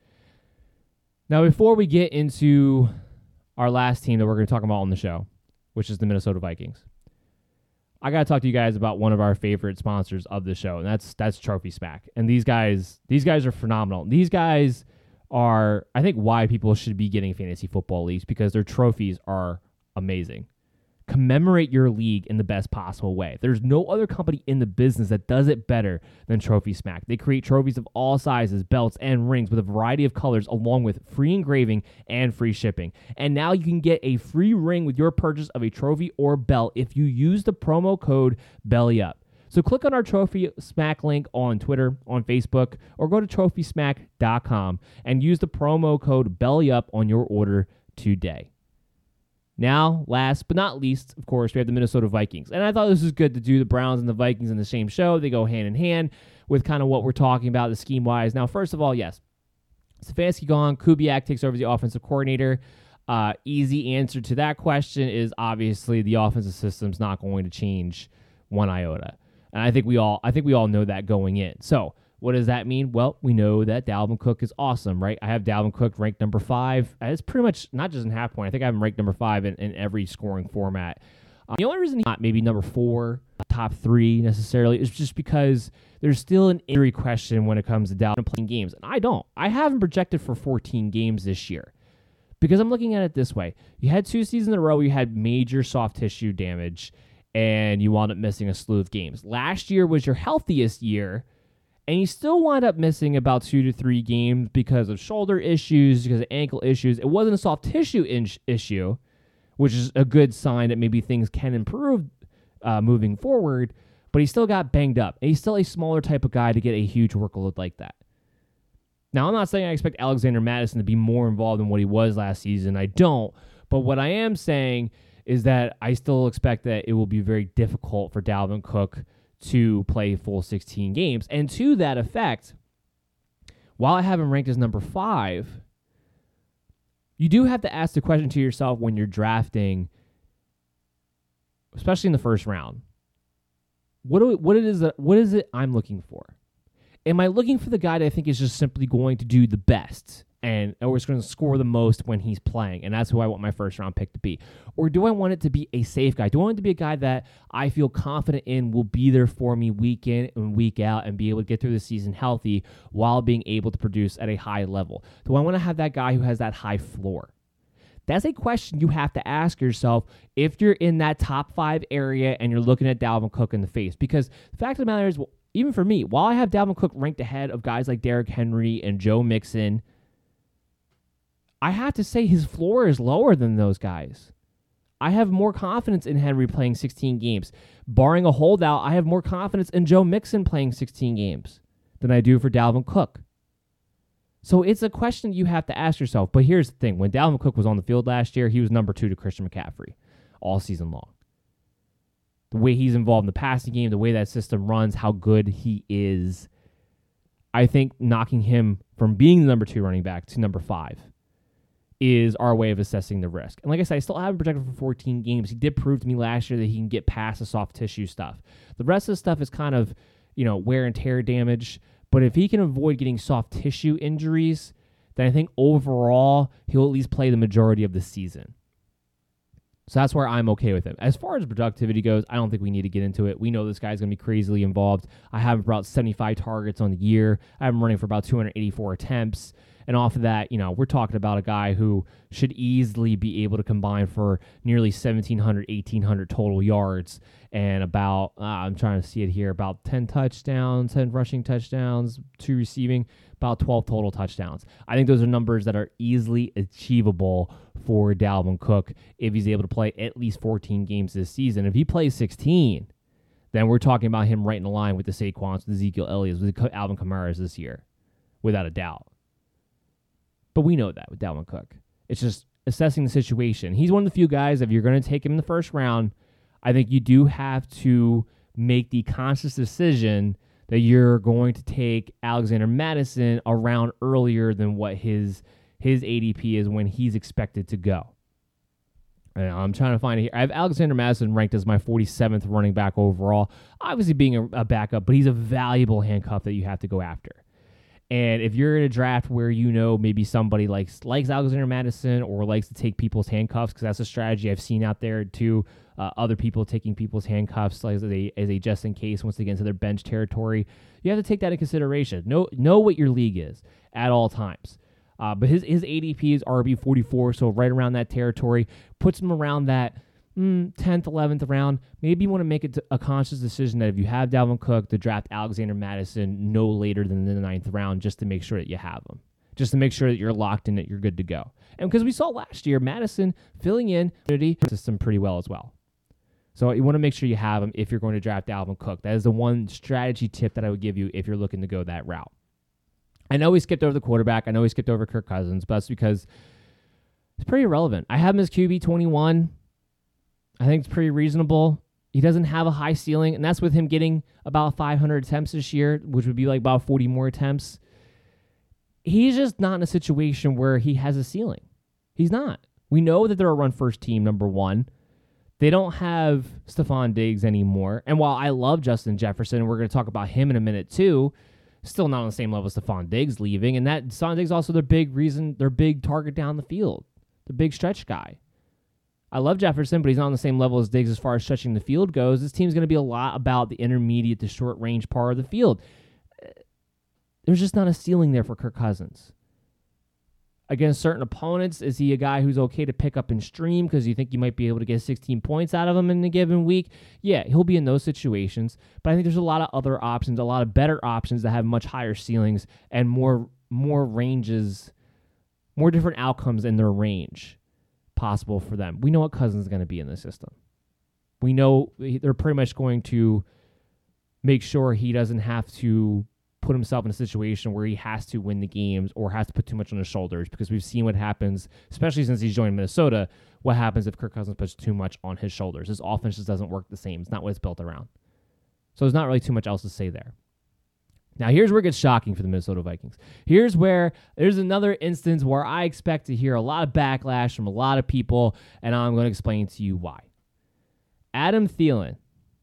Now, before we get into our last team that we're going to talk about on the show, which is the Minnesota Vikings, I got to talk to you guys about one of our favorite sponsors of the show, and that's Trophy Smack. And these guys are phenomenal. These guys are, I think, why people should be getting fantasy football leagues, because their trophies are amazing. Commemorate your league in the best possible way. There's no other company in the business that does it better than Trophy Smack. They create trophies of all sizes, belts, and rings with a variety of colors, along with free engraving and free shipping. And now you can get a free ring with your purchase of a trophy or belt if you use the promo code BELLYUP. So click on our Trophy Smack link on Twitter, on Facebook, or go to TrophySmack.com and use the promo code BELLYUP on your order today. Now, last but not least, of course, we have the Minnesota Vikings. And I thought this was good to do the Browns and the Vikings in the same show. They go hand in hand with kind of what we're talking about, the scheme-wise. Now, first of all, yes, Stefanski gone. Kubiak takes over the offensive coordinator. Easy answer to that question is obviously the offensive system's not going to change one iota. And I think we all know that going in. So what does that mean? Well, we know that Dalvin Cook is awesome, right? I have Dalvin Cook ranked number 5. It's pretty much not just in half point. I think I have him ranked number 5 in every scoring format. The only reason he's not maybe number 4, top 3 necessarily, is just because there's still an injury question when it comes to Dalvin playing games. And I don't. I have him projected for 14 games this year. Because I'm looking at it this way. You had 2 seasons in a row where you had major soft tissue damage and you wound up missing a slew of games. Last year was your healthiest year, and you still wind up missing about 2 to 3 games because of shoulder issues, because of ankle issues. It wasn't a soft tissue issue, which is a good sign that maybe things can improve moving forward, but he still got banged up. And he's still a smaller type of guy to get a huge workload like that. Now, I'm not saying I expect Alexander Mattison to be more involved than what he was last season. I don't. But what I am saying is that I still expect that it will be very difficult for Dalvin Cook to play full 16 games. And to that effect, while I have him ranked as number 5, you do have to ask the question to yourself when you're drafting, especially in the first round, what is it I'm looking for? Am I looking for the guy that I think is just simply going to do the best or is going to score the most when he's playing, and that's who I want my first round pick to be? Or do I want it to be a safe guy? Do I want it to be a guy that I feel confident in will be there for me week in and week out and be able to get through the season healthy while being able to produce at a high level? Do I want to have that guy who has that high floor? That's a question you have to ask yourself if you're in that top 5 area and you're looking at Dalvin Cook in the face. Because the fact of the matter is, even for me, while I have Dalvin Cook ranked ahead of guys like Derrick Henry and Joe Mixon, I have to say his floor is lower than those guys. I have more confidence in Henry playing 16 games. Barring a holdout, I have more confidence in Joe Mixon playing 16 games than I do for Dalvin Cook. So it's a question you have to ask yourself. But here's the thing. When Dalvin Cook was on the field last year, he was number 2 to Christian McCaffrey all season long. The way he's involved in the passing game, the way that system runs, how good he is, I think knocking him from being the number 2 running back to number 5 is our way of assessing the risk. And like I said, I still have him projected for 14 games. He did prove to me last year that he can get past the soft tissue stuff. The rest of the stuff is kind of, wear and tear damage. But if he can avoid getting soft tissue injuries, then I think overall he'll at least play the majority of the season. So that's where I'm okay with him. As far as productivity goes, I don't think we need to get into it. We know this guy's going to be crazily involved. I have him for about 75 targets on the year. I have him running for about 284 attempts. And off of that, we're talking about a guy who should easily be able to combine for nearly 1,700, 1,800 total yards and about, I'm trying to see it here, about 10 touchdowns, 10 rushing touchdowns, 2 receiving, about 12 total touchdowns. I think those are numbers that are easily achievable for Dalvin Cook if he's able to play at least 14 games this season. If he plays 16, then we're talking about him right in the line with the Saquons, with Ezekiel Elliott's, with the Alvin Kamara's this year, without a doubt. But we know that with Dalvin Cook. It's just assessing the situation. He's one of the few guys, if you're going to take him in the first round, I think you do have to make the conscious decision that you're going to take Alexander Mattison around earlier than what his ADP is when he's expected to go. I'm trying to find it here. I have Alexander Mattison ranked as my 47th running back overall. Obviously being a backup, but he's a valuable handcuff that you have to go after. And if you're in a draft where maybe somebody likes Alexander Mattison or likes to take people's handcuffs, because that's a strategy I've seen out there too, other people taking people's handcuffs as a just in case once they get into their bench territory, you have to take that in consideration. Know what your league is at all times. But his ADP is RB44, so right around that territory, puts him around that 10th, 11th round. Maybe you want to make it a conscious decision that if you have Dalvin Cook, to draft Alexander Mattison no later than the 9th round, just to make sure that you have him, just to make sure that you're locked in, that you're good to go. And because we saw last year, Mattison filling in the system pretty well as well. So you want to make sure you have him if you're going to draft Dalvin Cook. That is the one strategy tip that I would give you if you're looking to go that route. I know we skipped over the quarterback. I know we skipped over Kirk Cousins, but that's because it's pretty irrelevant. I have him as QB 21. I think it's pretty reasonable. He doesn't have a high ceiling, and that's with him getting about 500 attempts this year, which would be like about 40 more attempts. He's just not in a situation where he has a ceiling. He's not. We know that they're a run-first team, number one. They don't have Stephon Diggs anymore. And while I love Justin Jefferson, and we're going to talk about him in a minute too, still not on the same level as Stephon Diggs leaving. And that Stephon Diggs is also their big target down the field, the big stretch guy. I love Jefferson, but he's not on the same level as Diggs as far as stretching the field goes. This team's going to be a lot about the intermediate to short range part of the field. There's just not a ceiling there for Kirk Cousins. Against certain opponents, is he a guy who's okay to pick up and stream because you think you might be able to get 16 points out of him in a given week? Yeah, he'll be in those situations. But I think there's a lot of other options, a lot of better options that have much higher ceilings and more ranges, more different outcomes in their range possible for them. We know what Cousins is going to be in the system. We know they're pretty much going to make sure he doesn't have to put himself in a situation where he has to win the games or has to put too much on his shoulders, because we've seen what happens, especially since he's joined Minnesota, what happens if Kirk Cousins puts too much on his shoulders. His offense just doesn't work the same. It's not what it's built around. So there's not really too much else to say there. Now, here's where it gets shocking for the Minnesota Vikings. Here's where there's another instance where I expect to hear a lot of backlash from a lot of people, and I'm going to explain to you why. Adam Thielen.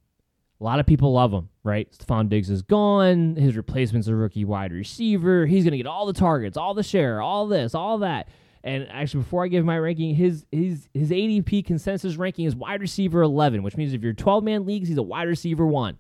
A lot of people love him, right? Stephon Diggs is gone. His replacement's a rookie wide receiver. He's going to get all the targets, all the share, all this, all that. And actually, before I give my ranking, his ADP consensus ranking is wide receiver 11, which means if you're 12-man leagues, he's a wide receiver 1.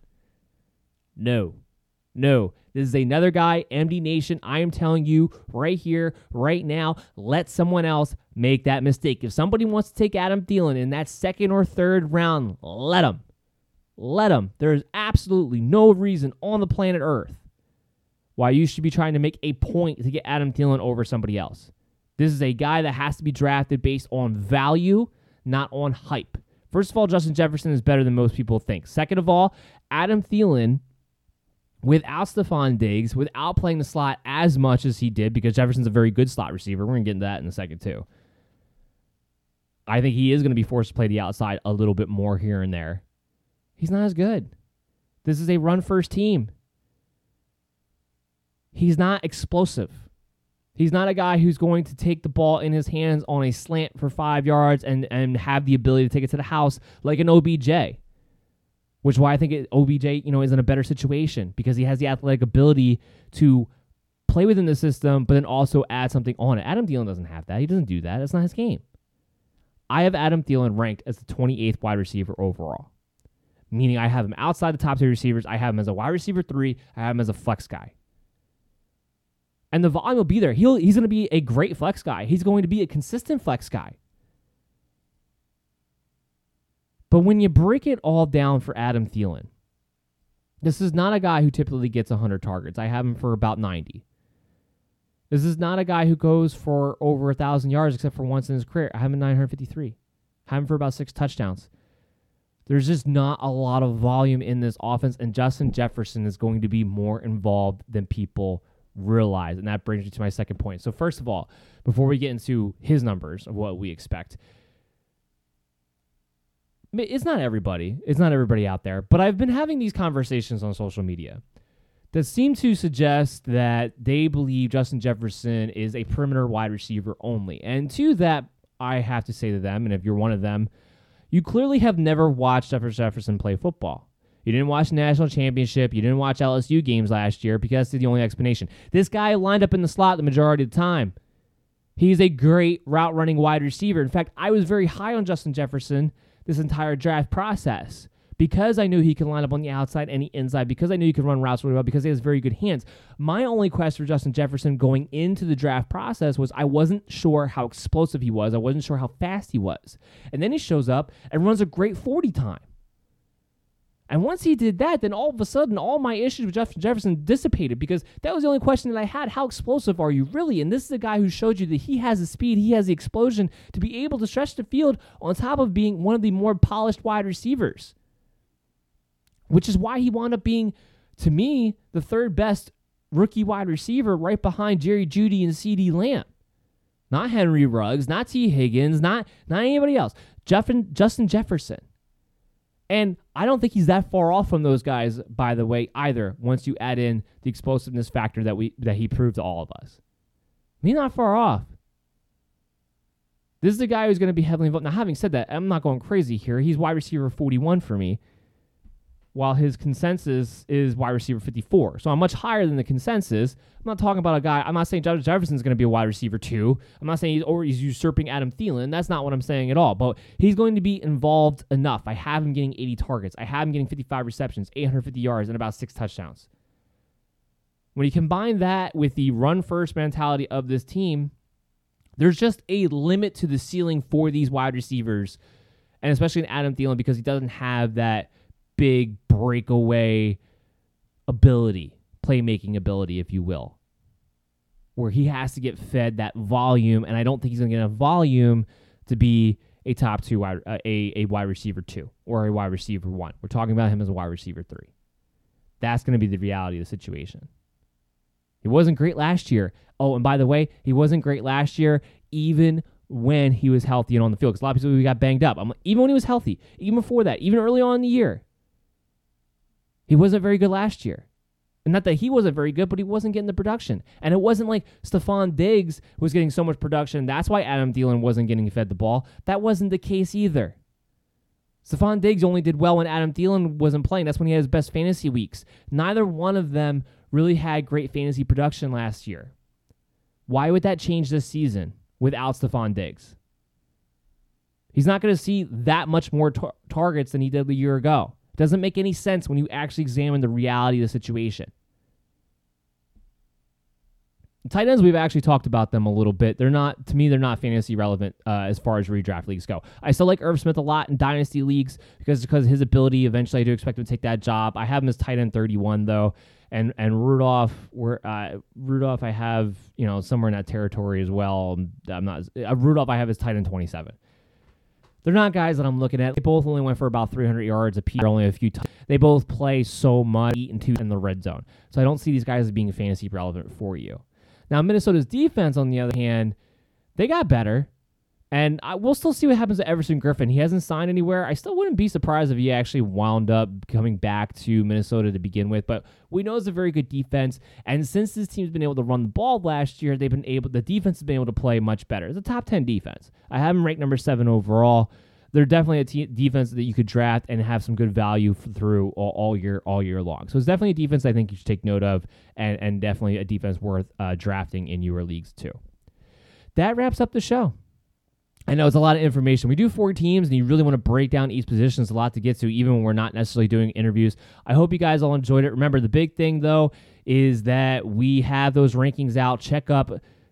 No. This is another guy, MD Nation. I am telling you right here, right now, let someone else make that mistake. If somebody wants to take Adam Thielen in that second or third round, let him. Let him. There is absolutely no reason on the planet Earth why you should be trying to make a point to get Adam Thielen over somebody else. This is a guy that has to be drafted based on value, not on hype. First of all, Justin Jefferson is better than most people think. Second of all, Adam Thielen, without Stephon Diggs, without playing the slot as much as he did, because Jefferson's a very good slot receiver. We're going to get into that in a second too. I think he is going to be forced to play the outside a little bit more here and there. He's not as good. This is a run-first team. He's not explosive. He's not a guy who's going to take the ball in his hands on a slant for 5 yards and have the ability to take it to the house like an OBJ, which is why I think OBJ, is in a better situation, because he has the athletic ability to play within the system, but then also add something on it. Adam Thielen doesn't have that. He doesn't do that. That's not his game. I have Adam Thielen ranked as the 28th wide receiver overall, meaning I have him outside the top 3 receivers. I have him as a wide receiver 3. I have him as a flex guy. And the volume will be there. He's going to be a great flex guy. He's going to be a consistent flex guy. But when you break it all down for Adam Thielen, this is not a guy who typically gets 100 targets. I have him for about 90. This is not a guy who goes for over 1,000 yards except for once in his career. I have him at 953. I have him for about 6 touchdowns. There's just not a lot of volume in this offense, and Justin Jefferson is going to be more involved than people realize, and that brings me to my second point. So first of all, before we get into his numbers of what we expect, it's not everybody out there, but I've been having these conversations on social media that seem to suggest that they believe Justin Jefferson is a perimeter wide receiver only. And to that, I have to say to them, and if you're one of them, you clearly have never watched Jefferson play football. You didn't watch the national championship. You didn't watch LSU games last year because that's the only explanation. This guy lined up in the slot the majority of the time. He's a great route-running wide receiver. In fact, I was very high on Justin Jefferson this entire draft process because I knew he could line up on the outside and the inside, because I knew he could run routes really well, because he has very good hands. My only question for Justin Jefferson going into the draft process was I wasn't sure how explosive he was. I wasn't sure how fast he was. And then he shows up and runs a great 40 time. And once he did that, then all of a sudden, all my issues with Justin Jefferson dissipated, because that was the only question that I had. How explosive are you really? And this is a guy who showed you that he has the speed, he has the explosion to be able to stretch the field on top of being one of the more polished wide receivers, which is why he wound up being, to me, the third best rookie wide receiver right behind Jerry Jeudy and CeeDee Lamb. Not Henry Ruggs, not T. Higgins, not anybody else. Justin Jefferson. And I don't think he's that far off from those guys, by the way, either, once you add in the explosiveness factor that he proved to all of us. He's not far off. This is a guy who's going to be heavily involved. Now, having said that, I'm not going crazy here. He's wide receiver 41 for me, while his consensus is wide receiver 54. So I'm much higher than the consensus. I'm not talking about a guy. I'm not saying Justin Jefferson's going to be a wide receiver 2. I'm not saying he's usurping Adam Thielen. That's not what I'm saying at all. But he's going to be involved enough. I have him getting 80 targets. I have him getting 55 receptions, 850 yards, and about 6 touchdowns. When you combine that with the run-first mentality of this team, there's just a limit to the ceiling for these wide receivers, and especially in Adam Thielen, because he doesn't have that big breakaway ability, playmaking ability, if you will, where he has to get fed that volume, and I don't think he's going to get enough volume to be a top 2 a wide receiver 2 or a wide receiver 1. We're talking about him as a wide receiver 3. That's going to be the reality of the situation. He wasn't great last year. Oh, and by the way, he wasn't great last year even when he was healthy and on the field, because a lot of people got banged up. Even when he was healthy, even before that, even early on in the year, he wasn't very good last year. And not that he wasn't very good, but he wasn't getting the production. And it wasn't like Stephon Diggs was getting so much production. That's why Adam Thielen wasn't getting fed the ball. That wasn't the case either. Stephon Diggs only did well when Adam Thielen wasn't playing. That's when he had his best fantasy weeks. Neither one of them really had great fantasy production last year. Why would that change this season without Stephon Diggs? He's not going to see that much more targets than he did a year ago. Doesn't make any sense when you actually examine the reality of the situation. The tight ends, we've actually talked about them a little bit. They're not fantasy relevant as far as redraft leagues go. I still like Irv Smith a lot in dynasty leagues because of his ability. Eventually, I do expect him to take that job. I have him as tight end 31 though, and Rudolph, I have somewhere in that territory as well. Rudolph, I have as tight end 27. They're not guys that I'm looking at. They both only went for about 300 yards apiece, only a few times. They both play so much, 8 and 2 in the red zone. So I don't see these guys as being fantasy relevant for you. Now, Minnesota's defense, on the other hand, they got better. And we'll still see what happens to Everson Griffin. He hasn't signed anywhere. I still wouldn't be surprised if he actually wound up coming back to Minnesota to begin with. But we know it's a very good defense. And since this team's been able to run the ball last year, the defense has been able to play much better. It's a top 10 defense. I have them ranked number 7 overall. They're definitely a defense that you could draft and have some good value through all year long. So it's definitely a defense I think you should take note of, and definitely a defense worth drafting in your leagues too. That wraps up the show. I know it's a lot of information. We do 4 teams, and you really want to break down each position. It's a lot to get to, even when we're not necessarily doing interviews. I hope you guys all enjoyed it. Remember, the big thing, though, is that we have those rankings out. Check out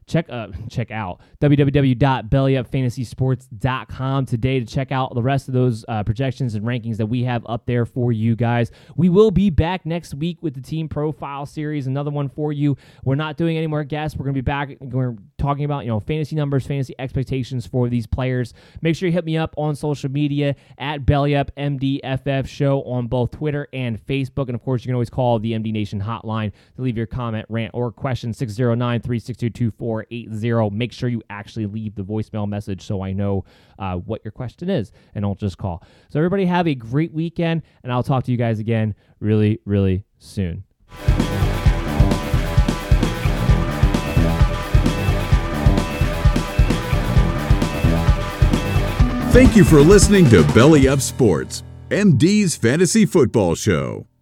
www.bellyupfantasysports.com today to check out the rest of those projections and rankings that we have up there for you guys. We will be back next week with the team profile series, another one for you. We're not doing any more guests. We're going to be back. We're talking about fantasy numbers, fantasy expectations for these players. Make sure you hit me up on social media at BellyUpMDFF Show on both Twitter and Facebook. And of course, you can always call the MD Nation hotline to leave your comment, rant, or question, 609-362-2480. Make sure you actually leave the voicemail message so I know what your question is, and don't just call. So everybody have a great weekend, and I'll talk to you guys again really, really soon. Thank you for listening to Belly Up Sports, MD's Fantasy Football Show.